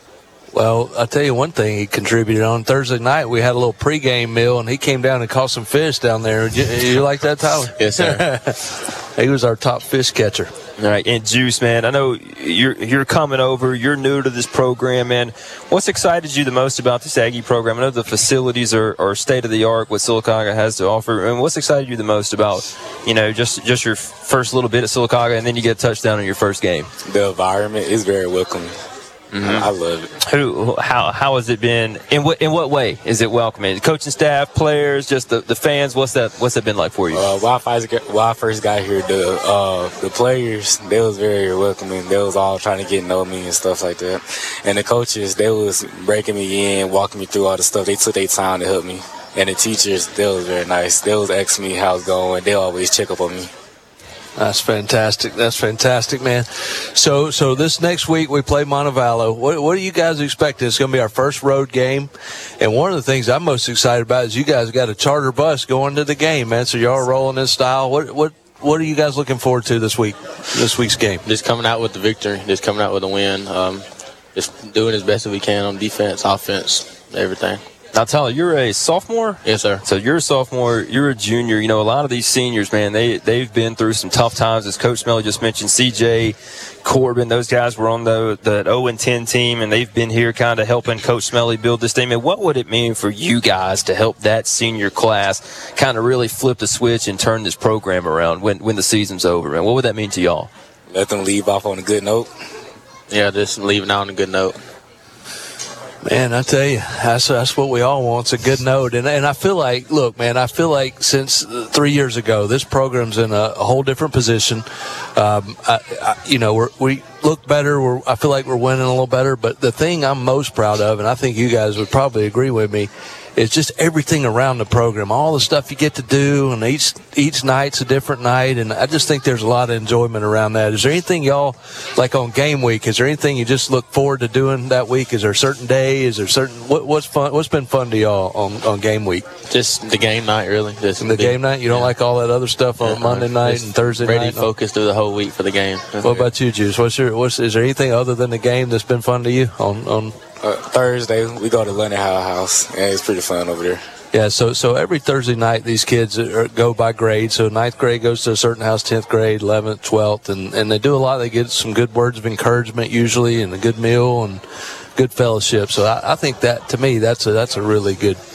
Well, I'll tell you one thing he contributed on Thursday night. We had a little pregame meal, and he came down and caught some fish down there. You, you like that, Tyler? Yes, sir. He was our top fish catcher. All right, and Juice, man, I know you're you're coming over. You're new to this program, man. What's excited you the most about this Aggie program? I know the facilities are, are state of the art, what Sylacauga has to offer. And what's excited you the most about, you know, just just your first little bit at Sylacauga, and then you get a touchdown in your first game? The environment is very welcoming. Mm-hmm. I love it. Who? How? How has it been? In what? In what way is it welcoming? The coaching staff, players, just the, the fans. What's that? What's that been like for you? Uh, while, I first, while I first got here, the uh, the players, they was very welcoming. They was all trying to get to know me and stuff like that. And the coaches, they was breaking me in, walking me through all the stuff. They took their time to help me. And the teachers, they was very nice. They was asking me how it's going. They always check up on me. That's fantastic. That's fantastic, man. So, so this next week we play Montevallo. What, what do you guys expect? It's going to be our first road game, and one of the things I'm most excited about is you guys got a charter bus going to the game, man. So y'all are rolling this style. What, what, what are you guys looking forward to this week? This week's game? Just coming out with the victory. Just coming out with a win. Um, just doing as best as we can on defense, offense, everything. Now, Tyler, you're a sophomore? Yes, sir. So you're a sophomore. You're a junior. You know, a lot of these seniors, man, they, they've been through some tough times. As Coach Smelly just mentioned, C J, Corbin, those guys were on the, the oh and ten team, and they've been here kind of helping Coach Smelly build this team. And what would it mean for you guys to help that senior class kind of really flip the switch and turn this program around when, when the season's over, man? What would that mean to y'all? Let them leave off on a good note. Yeah, just leaving out on a good note. Man, I tell you, that's that's what we all want. It's a good note, and and I feel like, look, man, I feel like since three years ago, this program's in a, a whole different position. Um, I, I, you know, we're, we look better. We're, I feel like we're winning a little better. But the thing I'm most proud of, and I think you guys would probably agree with me, is just everything around the program, all the stuff you get to do, and each each night's a different night, and I just think there's a lot of enjoyment around that. Is there anything y'all, like on game week, is there anything you just look forward to doing that week? Is there a certain day? Is there certain, what, what's fun? What's been fun to y'all on, on game week? Just the game night, really. Just the game night? You don't yeah. like all that other stuff on yeah, Monday night and Thursday ready night? Ready focused through the whole week for the game. What yeah. about you, Juice? What's your, what's, is there anything other than the game that's been fun to you on, on uh, Thursday? We go to London Howe House, and it's pretty fun over there. Yeah, so so every Thursday night, these kids are, go by grade. So ninth grade goes to a certain house, tenth grade, eleventh, twelfth, and, and they do a lot. They get some good words of encouragement usually, and a good meal and good fellowship. So I, I think that, to me, that's a that's a really good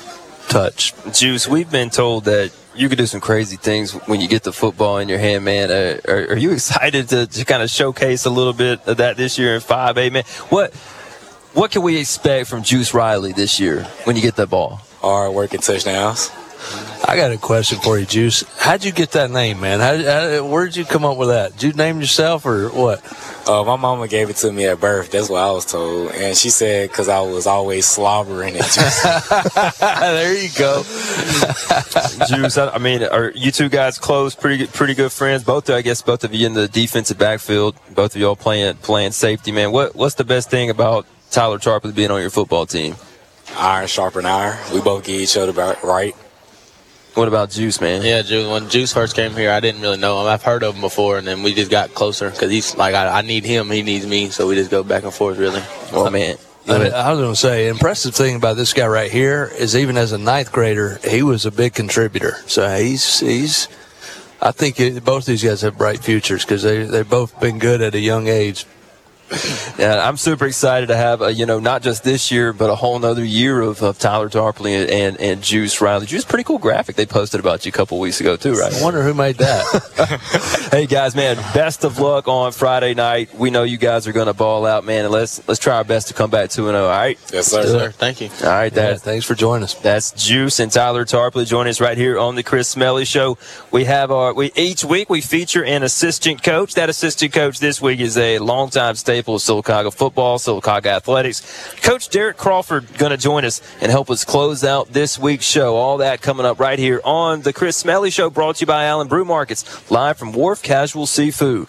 touch. Juice, we've been told that you can do some crazy things when you get the football in your hand, man. Uh, are, are you excited to, to kind of showcase a little bit of that this year in five A, man? What what can we expect from Juice Riley this year when you get the ball? Hard work and touchdowns. I got a question for you, Juice. How'd you get that name, man? How, how, where did you come up with that? Did you name yourself or what? Uh, my mama gave it to me at birth. That's what I was told. And she said because I was always slobbering it. There you go. Juice, I mean, are you two guys close, pretty pretty good friends? Both, I guess, both of you in the defensive backfield. Both of y'all playing playing safety, man. What What's the best thing about Tyler Tarpley being on your football team? Iron sharpen iron. We both get each other about right. What about Juice, man? Yeah, Juice. When Juice first came here, I didn't really know him. I've heard of him before, and then we just got closer because he's like, I, I need him, he needs me, so we just go back and forth, really. Well, I mean, I, mean, I was going to say, impressive thing about this guy right here is even as a ninth grader, he was a big contributor. So he's, he's I think it, both these guys have bright futures because they, they've both been good at a young age. Yeah, I'm super excited to have, a, you know, not just this year, but a whole nother year of, of Tyler Tarpley and, and, and Juice Riley. Juice, pretty cool graphic they posted about you a couple weeks ago, too, right? I wonder who made that. Hey, guys, man, best of luck on Friday night. We know you guys are going to ball out, man, and let's let's try our best to come back two and oh, all right? Yes, sir. Yes, sir. Thank you. All right, that, yeah, thanks for joining us. That's Juice and Tyler Tarpley joining us right here on the Chris Smelly Show. We have our, we each week we feature an assistant coach. That assistant coach this week is a longtime staple of Sylacauga football, Sylacauga athletics. Coach Derek Crawford going to join us and help us close out this week's show. All that coming up right here on the Chris Smelly Show, brought to you by Allen Brew Markets, live from Wharf Casual Seafood.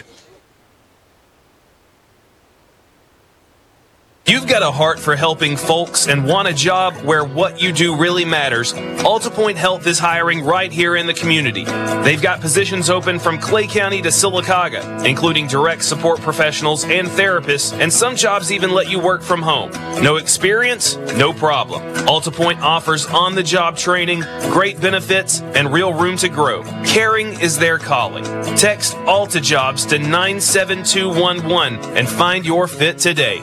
You've got a heart for helping folks and want a job where what you do really matters. AltaPoint Health is hiring right here in the community. They've got positions open from Clay County to Sylacauga, including direct support professionals and therapists, and some jobs even let you work from home. No experience? No problem. AltaPoint offers on-the-job training, great benefits, and real room to grow. Caring is their calling. Text AltaJobs to nine seven two one one and find your fit today.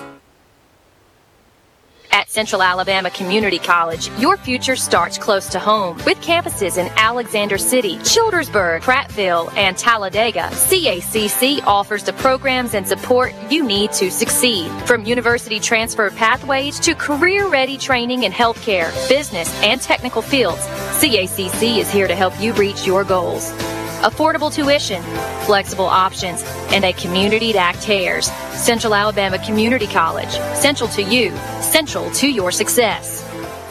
At Central Alabama Community College, your future starts close to home. With campuses in Alexander City, Childersburg, Prattville, and Talladega, C A C C offers the programs and support you need to succeed. From university transfer pathways to career-ready training in healthcare, business, and technical fields, C A C C is here to help you reach your goals. Affordable tuition, flexible options, and a community that cares. Central Alabama Community College. Central to you. Central to your success.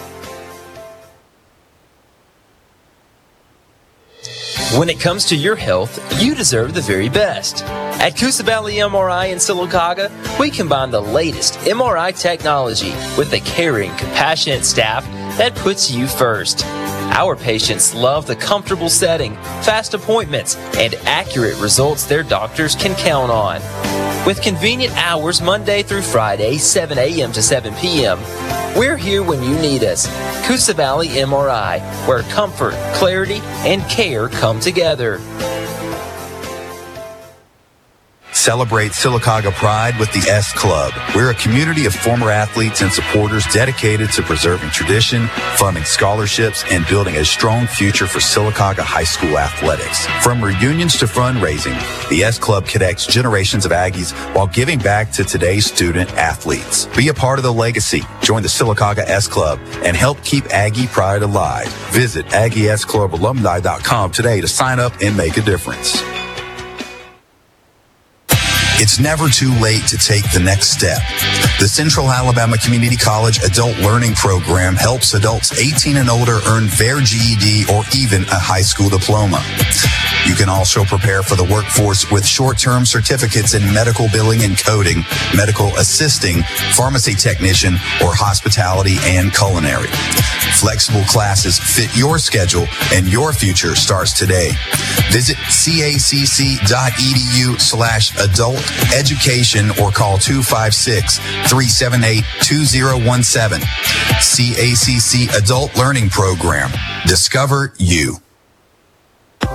When it comes to your health, you deserve the very best. At Coosa Valley M R I in Sylacauga, we combine the latest M R I technology with a caring, compassionate staff that puts you first. Our patients love the comfortable setting, fast appointments, and accurate results their doctors can count on. With convenient hours Monday through Friday, seven a.m. to seven p.m., we're here when you need us. Coosa Valley M R I, where comfort, clarity, and care come together. Celebrate Sylacauga Pride with the S Club. We're a community of former athletes and supporters dedicated to preserving tradition, funding scholarships, and building a strong future for Sylacauga High School athletics. From reunions to fundraising, the S Club connects generations of Aggies while giving back to today's student athletes. Be a part of the legacy. Join the Sylacauga S Club and help keep Aggie Pride alive. Visit Aggie S Club Alumni dot com today to sign up and make a difference. It's never too late to take the next step. The Central Alabama Community College Adult Learning Program helps adults eighteen and older earn their G E D or even a high school diploma. You can also prepare for the workforce with short-term certificates in medical billing and coding, medical assisting, pharmacy technician, or hospitality and culinary. Flexible classes fit your schedule and your future starts today. Visit cacc.edu slash adult education or call two five six, three seven eight, two zero one seven. C A C C Adult Learning Program. Discover you.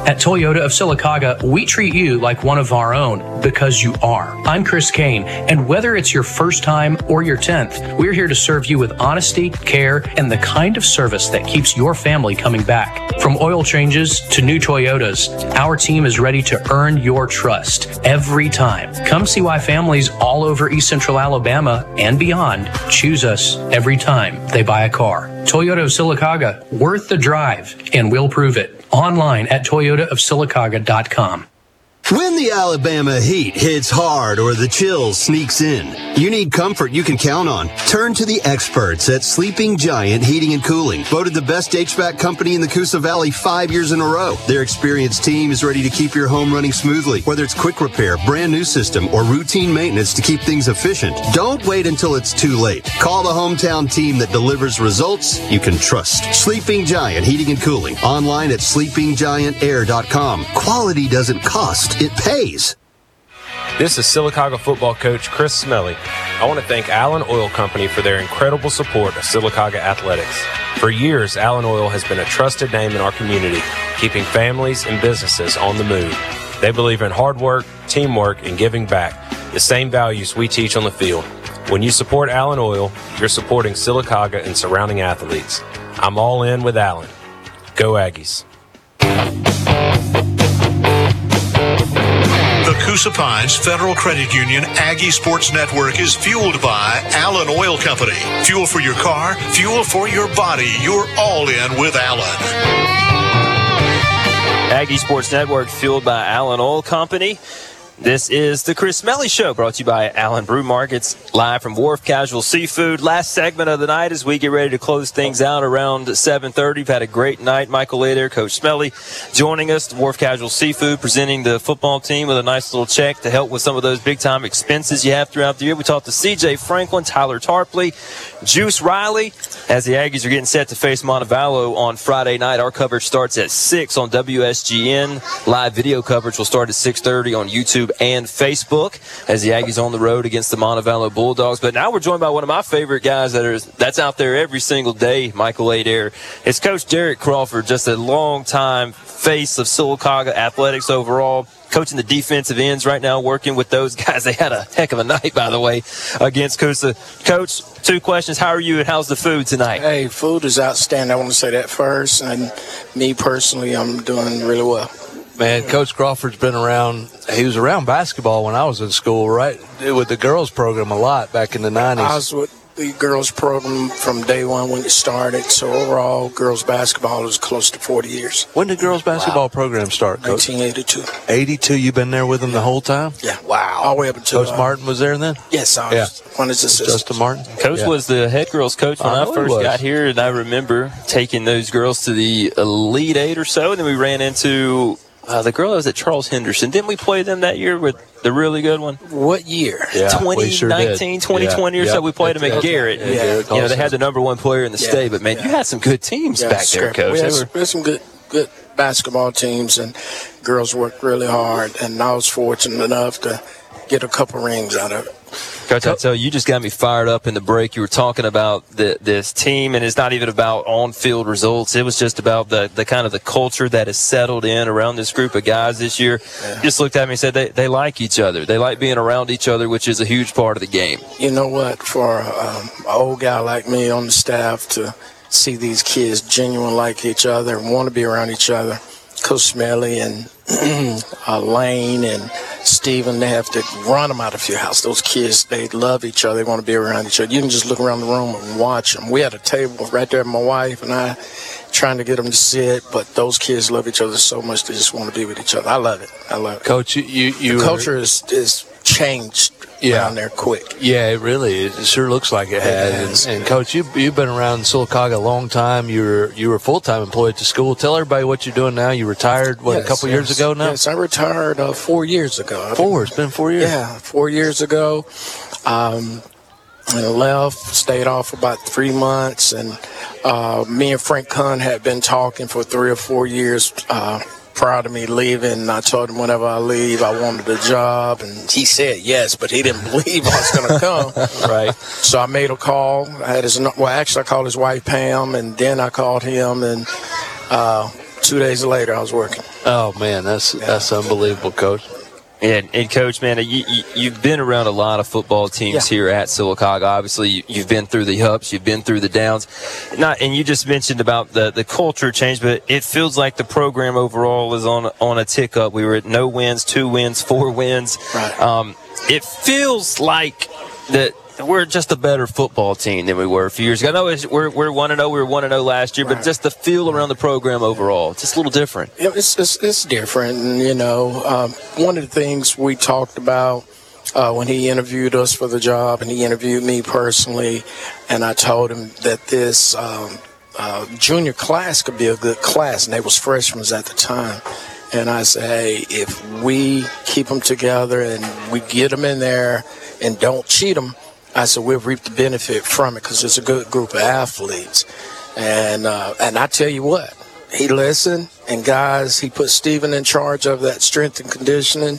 At Toyota of Sylacauga, we treat you like one of our own because you are. I'm Chris Kane, and whether it's your first time or your tenth, we're here to serve you with honesty, care, and the kind of service that keeps your family coming back. From oil changes to new Toyotas, our team is ready to earn your trust every time. Come see why families all over East Central Alabama and beyond choose us every time they buy a car. Toyota of Sylacauga, worth the drive, and we'll prove it. Online at toyota of sylacauga dot com. When the Alabama heat hits hard or the chill sneaks in, you need comfort you can count on. Turn to the experts at Sleeping Giant Heating and Cooling, voted the best H V A C company in the Coosa Valley five years in a row. Their experienced team is ready to keep your home running smoothly. Whether it's quick repair, brand new system, or routine maintenance to keep things efficient, don't wait until it's too late. Call the hometown team that delivers results you can trust. Sleeping Giant Heating and Cooling, online at sleeping giant air dot com. Quality doesn't cost. It pays. This is Sylacauga football coach Chris Smelly. I want to thank Allen Oil Company for their incredible support of Sylacauga athletics. For years, Allen Oil has been a trusted name in our community, keeping families and businesses on the move. They believe in hard work, teamwork, and giving back, the same values we teach on the field. When you support Allen Oil, you're supporting Sylacauga and surrounding athletes. I'm all in with Allen. Go Aggies. The Coosa Pines Federal Credit Union Aggie Sports Network is fueled by Allen Oil Company. Fuel for your car, fuel for your body. You're all in with Allen. Aggie Sports Network fueled by Allen Oil Company. This is the Chris Smelly Show, brought to you by Allen Brew Markets, live from Wharf Casual Seafood. Last segment of the night as we get ready to close things out around seven thirty. We've had a great night. Michael Adair, Coach Smelly, joining us. Wharf Casual Seafood presenting the football team with a nice little check to help with some of those big-time expenses you have throughout the year. We talked to C J Franklin, Tyler Tarpley, Juice Riley, as the Aggies are getting set to face Montevallo on Friday night. Our coverage starts at six on W S G N. Live video coverage will start at six thirty on YouTube and Facebook as the Aggies on the road against the Montevallo Bulldogs. But now we're joined by one of my favorite guys that are that's out there every single day, Michael Adair. It's Coach Derek Crawford, just a long-time face of Sylacauga athletics overall, coaching the defensive ends right now, working with those guys. They had a heck of a night, by the way, against Coosa. Coach, two questions. How are you and how's the food tonight? Hey, food is outstanding. I want to say that first. And me personally, I'm doing really well. Man, Coach Crawford's been around. He was around basketball when I was in school, right? With the girls program a lot back in the nineties. I was with the girls program from day one when it started. So overall, girls basketball is close to forty years. When did girls basketball wow. program start, Coach? nineteen eighty-two. eighty-two, you've been there with them the whole time? Yeah. Wow. All the way up until Coach uh, Martin was there then? Yes, I was yeah. one of his assistants. Justin Martin? Coach yeah. was the head girls coach when I, I first got here, and I remember taking those girls to the Elite Eight or so, and then we ran into Uh, the girl that was at Charles Henderson. Didn't we play them that year with the really good one? What year? Yeah, twenty nineteen, sure twenty twenty yeah. or so. Yep. We played them at Garrett. Yeah. Yeah. You know, they had the number one player in the yeah. state, but, man, yeah. you had some good teams yeah, back there, Coach. We had, they were... we had some good, good basketball teams, and girls worked really hard, and I was fortunate enough to get a couple rings out of it. Coach, I tell you, you just got me fired up in the break. You were talking about the, this team, and it's not even about on-field results. It was just about the, the kind of the culture that has settled in around this group of guys this year. Yeah. Just looked at me and said they, they like each other. They like being around each other, which is a huge part of the game. You know what? For um, an old guy like me on the staff to see these kids genuine like each other and want to be around each other, Coach Smelly and uh, Lane and Steven, they have to run them out of your house. Those kids, they love each other. They want to be around each other. You can just look around the room and watch them. We had a table right there, my wife and I, trying to get them to sit, but those kids love each other so much they just want to be with each other. I love it. I love it. Coach, you... you, you the culture is, is changed yeah. down there quick. Yeah, it really is. It sure looks like it has. And, and Coach, you, you've been around Sylacauga a long time. You were you were full-time employed at the school. Tell everybody what you're doing now. You retired, what, yes, a couple yes. years ago now? Yes, I retired uh, four years ago. Four? It's been four years? Yeah, four years ago. Um, and left, stayed off for about three months. And uh, me and Frank Kahn had been talking for three or four years uh prior to me leaving. I told him whenever I leave, I wanted a job, and he said yes, but he didn't believe I was going to come. Right. So I made a call. I had his well, actually, I called his wife Pam, and then I called him, and uh, Two days later, I was working. Oh, man, that's yeah. that's unbelievable, Coach. And, and Coach, man, you, you, you've been around a lot of football teams yeah. here at Sylacauga. Obviously, you, you've been through the ups, you've been through the downs. Not, and you just mentioned about the, the culture change, but it feels like the program overall is on on a tick up. We were at no wins, two wins, four wins. Right. Um, it feels like that we're just a better football team than we were a few years ago. I know it's, we're we're one and zero. We were one and zero last year, right. but just the feel around the program overall, it's just a little different. Yeah, it's it's, it's different. And, you know, um, one of the things we talked about uh, when he interviewed us for the job, and he interviewed me personally, and I told him that this um, uh, junior class could be a good class, and they was freshmen at the time. And I said, hey, if we keep them together and we get them in there and don't cheat them, I said, we'll reap the benefit from it because it's a good group of athletes. And uh, and I tell you what, he listened, and guys, he put Steven in charge of that strength and conditioning.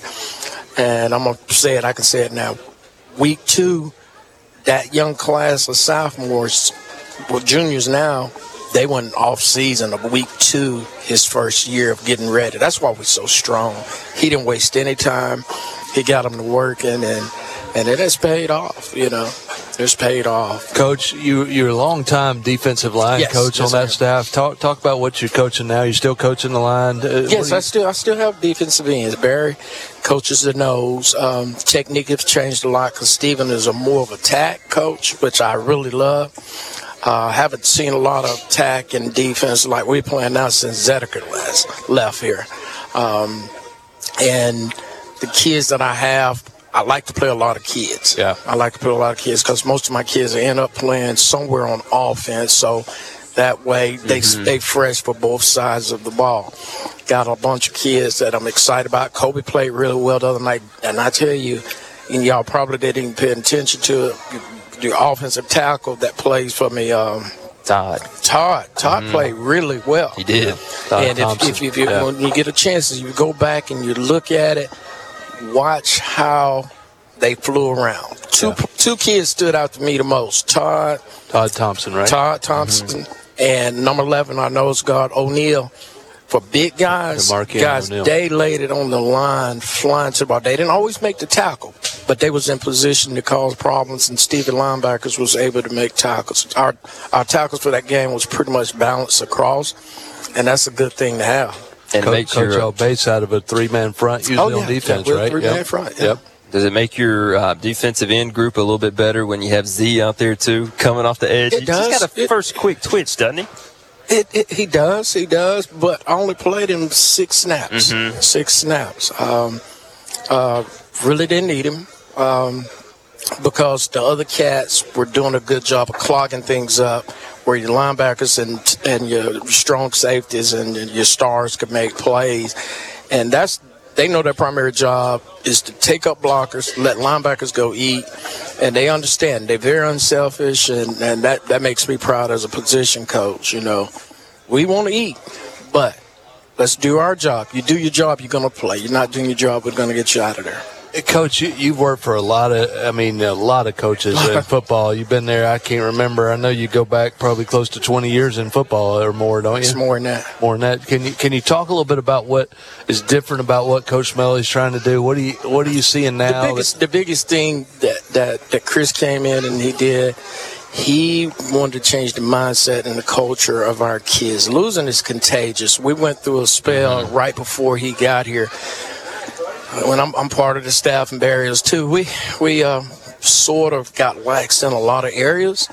And I'm going to say it, I can say it now. Week two, that young class of sophomores, well, juniors now, they went off season of week two, his first year of getting ready. That's why we're so strong. He didn't waste any time. He got them to working, and, and it has paid off, you know. It's paid off. Coach, you, you're a long-time defensive line yes, coach yes, on that sir. staff. Talk talk about what you're coaching now. You're still coaching the line? Uh, yes, you... I still I still have defensive ends. Barry coaches the nose. Um, technique has changed a lot because Steven is a more of a tack coach, which I really love. I uh, haven't seen a lot of tack and defense like we're playing now since Zedeker last left here. Um, and the kids that I have, I like to play a lot of kids. Yeah. I like to play a lot of kids because most of my kids end up playing somewhere on offense. So that way they mm-hmm. stay fresh for both sides of the ball. Got a bunch of kids that I'm excited about. Kobe played really well the other night. And I tell you, and y'all probably didn't even pay attention to it, the offensive tackle that plays for me, um, Todd. Todd. Todd mm. played really well. He did. Todd and if, if, if you, yeah. when you get a chance, you go back and you look at it, watch how they flew around. Two yeah. two kids stood out to me the most. Todd. Todd Thompson, right? Todd Thompson. Mm-hmm. And number eleven, our nose guard, O'Neal. For big guys, guys, O'Neal. They laid it on the line, flying to the ball. They didn't always make the tackle, but they was in position to cause problems, and Stevie linebackers was able to make tackles. Our our tackles for that game was pretty much balanced across, and that's a good thing to have. And Coach, make sure Coach all base out of a three-man front usually oh, yeah, on defense, yeah, right? Three-man yep. front, yeah. Yep. Does it make your uh, defensive end group a little bit better when you have Z out there, too, coming off the edge? It He does. just got a it, first quick twitch, doesn't he? It, it, he does, he does, but I only played him six snaps. Mm-hmm. Six snaps. Um, uh, really didn't need him um, because the other cats were doing a good job of clogging things up where your linebackers and and your strong safeties and your stars could make plays. And that's they know their primary job is to take up blockers, let linebackers go eat, and they understand. They're very unselfish, and, and that, that makes me proud as a position coach. You know, we want to eat, but let's do our job. You do your job, you're going to play. You're not doing your job, we're going to get you out of there. Coach, you, you've worked for a lot of, I mean, a lot of coaches in football. You've been there, I can't remember. I know you go back probably close to twenty years in football or more, don't you? It's more than that. More than that. Can you can you talk a little bit about what is different about what Coach Smelly's trying to do? What do you what are you seeing now? The biggest, the biggest thing that, that, that Chris came in and he did, he wanted to change the mindset and the culture of our kids. Losing is contagious. We went through a spell mm-hmm. right before he got here. When I'm, I'm part of the staff and barriers too, we we uh, sort of got lax in a lot of areas.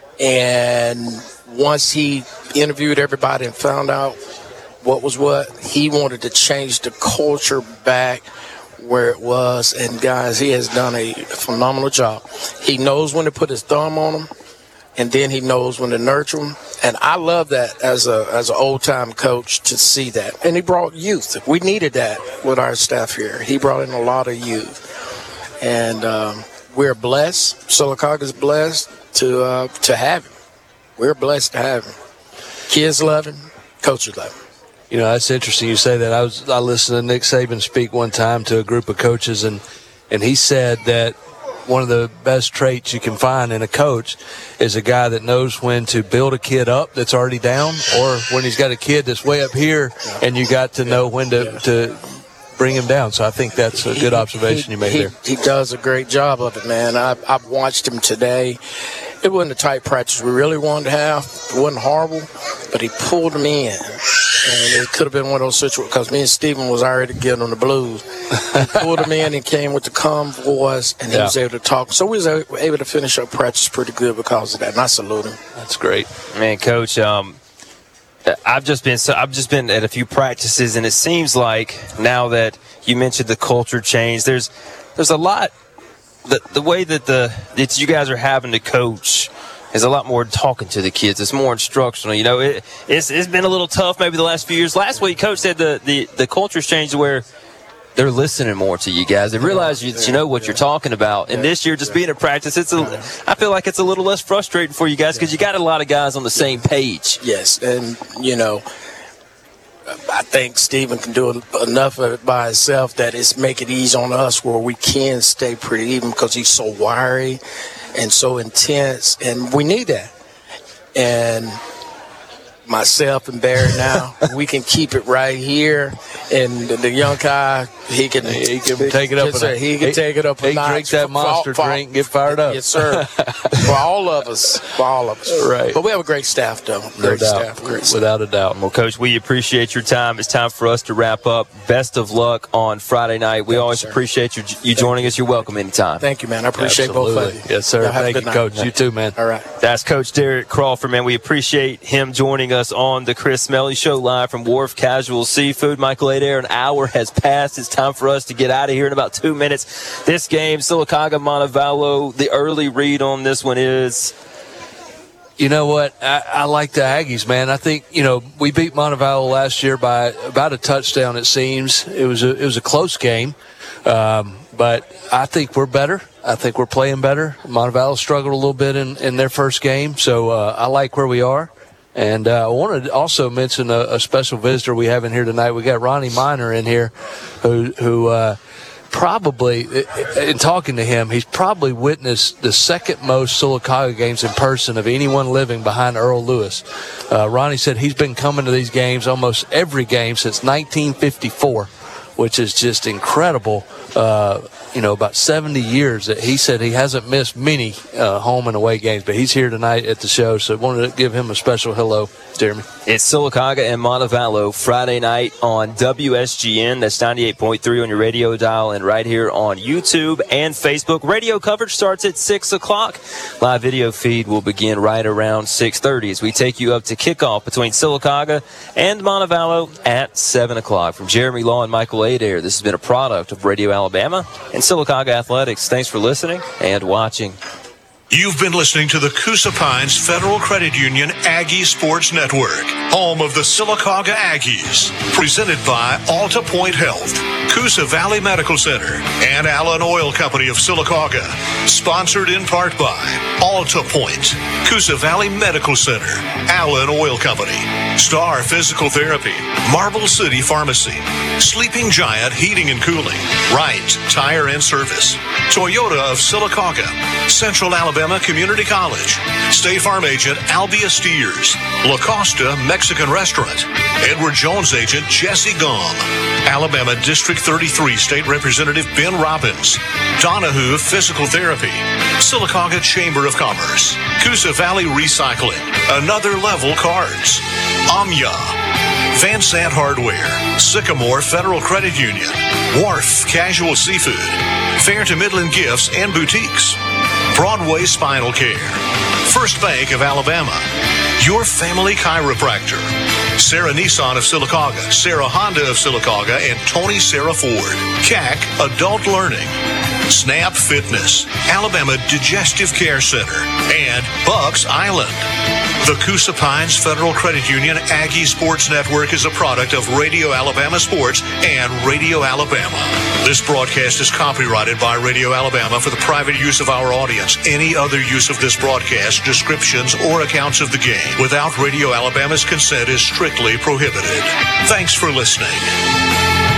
And once he interviewed everybody and found out what was what, he wanted to change the culture back where it was. And guys, he has done a phenomenal job. He knows when to put his thumb on them, and then he knows when to nurture them. And I love that as a as an old-time coach to see that. And he brought youth. We needed that with our staff here. He brought in a lot of youth. And um, we're blessed. Sylacauga is blessed to uh, to have him. We're blessed to have him. Kids love him. Coaches love him. You know, that's interesting you say that. I was I listened to Nick Saban speak one time to a group of coaches, and, and he said that one of the best traits you can find in a coach is a guy that knows when to build a kid up that's already down, or when he's got a kid that's way up here, and you got to know when to, to bring him down. So I think that's a good observation you made he, there. He does a great job of it, man. I, I've watched him today. It wasn't a tight practice we really wanted to have. It wasn't horrible, but he pulled him in. And it could have been one of those situations, because me and Steven was already getting on the blues. He pulled him in and came with the calm voice, and he Yeah. was able to talk. So we was able to finish up practice pretty good because of that, and I salute him. That's great. Man, Coach, um, I've just been so I've just been at a few practices, and it seems like now that you mentioned the culture change, there's there's a lot. The the way that the that you guys are having to coach is a lot more talking to the kids. It's more instructional. You know, it, it's it's been a little tough maybe the last few years. Last week, Coach said the the the culture's changed where they're listening more to you guys. They realize you, you know what you're talking about. And this year, just being at practice, it's a, I feel like it's a little less frustrating for you guys because you got a lot of guys on the same page. Yes, and, you know, I think Steven can do enough of it by himself that it's make it easy on us where we can stay pretty even because he's so wiry and so intense, and we need that. And myself and Barry now, we can keep it right here, and the, the young guy, he can he can take it up. Yes, sir, he can he, take it up a he notch. drink that For- monster for- drink, get fired up. Yes, sir. For all of us, for all of us. Right. But we have a great staff, though. No Great doubt. staff. Great staff. Without a doubt. Well, Coach, we appreciate your time. It's time for us to wrap up. Best of luck on Friday night. We Thank always you, sir. appreciate you, you joining us. You're welcome anytime. Thank you, man. I appreciate Absolutely. both of you. Yes, sir. Y'all have a Thank good you, night. Coach. You too, man. All right. That's Coach Derek Crawford, man. We appreciate him joining us on the Chris Smelly Show live from Wharf Casual Seafood. Michael Adair, an hour has passed. It's time for us to get out of here in about two minutes. This game, Sylacauga Montevallo, the early read on this one is... You know what? I, I like the Aggies, man. I think, you know, we beat Montevallo last year by about a touchdown, it seems. It was a, it was a close game. Um, but I think we're better. I think we're playing better. Montevallo struggled a little bit in, in their first game. So uh, I like where we are. And uh, I wanted to also mention a, a special visitor we have in here tonight. We got Ronnie Miner in here who, who uh, probably, in talking to him, he's probably witnessed the second most Sylacauga games in person of anyone living behind Earl Lewis. Uh, Ronnie said he's been coming to these games almost every game since nineteen fifty-four, which is just incredible. Uh, you know, about seventy years that he said he hasn't missed many uh, home and away games, but he's here tonight at the show, so I wanted to give him a special hello, Jeremy. It's Sylacauga and Montevallo Friday night on W S G N. That's ninety-eight point three on your radio dial and right here on YouTube and Facebook. Radio coverage starts at six o'clock. Live video feed will begin right around six thirty as we take you up to kickoff between Sylacauga and Montevallo at seven o'clock. From Jeremy Law and Michael Adair, this has been a product of Radio Alabama and Sylacauga Athletics. Thanks for listening and watching. You've been listening to the Coosa Pines Federal Credit Union Aggie Sports Network, home of the Sylacauga Aggies, presented by Alta Point Health, Coosa Valley Medical Center, and Allen Oil Company of Sylacauga, sponsored in part by Alta Point, Coosa Valley Medical Center, Allen Oil Company, Star Physical Therapy, Marble City Pharmacy, Sleeping Giant Heating and Cooling, Wright Tire and Service, Toyota of Sylacauga, Central Alabama Community College, State Farm Agent Albia Steers, La Costa Mexican Restaurant, Edward Jones Agent Jesse Gong, Alabama District thirty-three State Representative Ben Robbins, Donahue Physical Therapy, Sylacauga Chamber of Commerce, Coosa Valley Recycling, Another Level Cards, Amya, Van Sant Hardware, Sycamore Federal Credit Union, Wharf Casual Seafood, Fair to Midland Gifts and Boutiques, Broadway Spinal Care, First Bank of Alabama, Your Family Chiropractor, Sarah Nissan of Sylacauga, Sarah Honda of Sylacauga, and Tony Sarah Ford, C A C Adult Learning, Snap Fitness, Alabama Digestive Care Center, and Bucks Island. The Coosa Pines Federal Credit Union Aggie Sports Network is a product of Radio Alabama Sports and Radio Alabama. This broadcast is copyrighted by Radio Alabama for the private use of our audience. Any other use of this broadcast, descriptions, or accounts of the game without Radio Alabama's consent is strictly prohibited. Thanks for listening.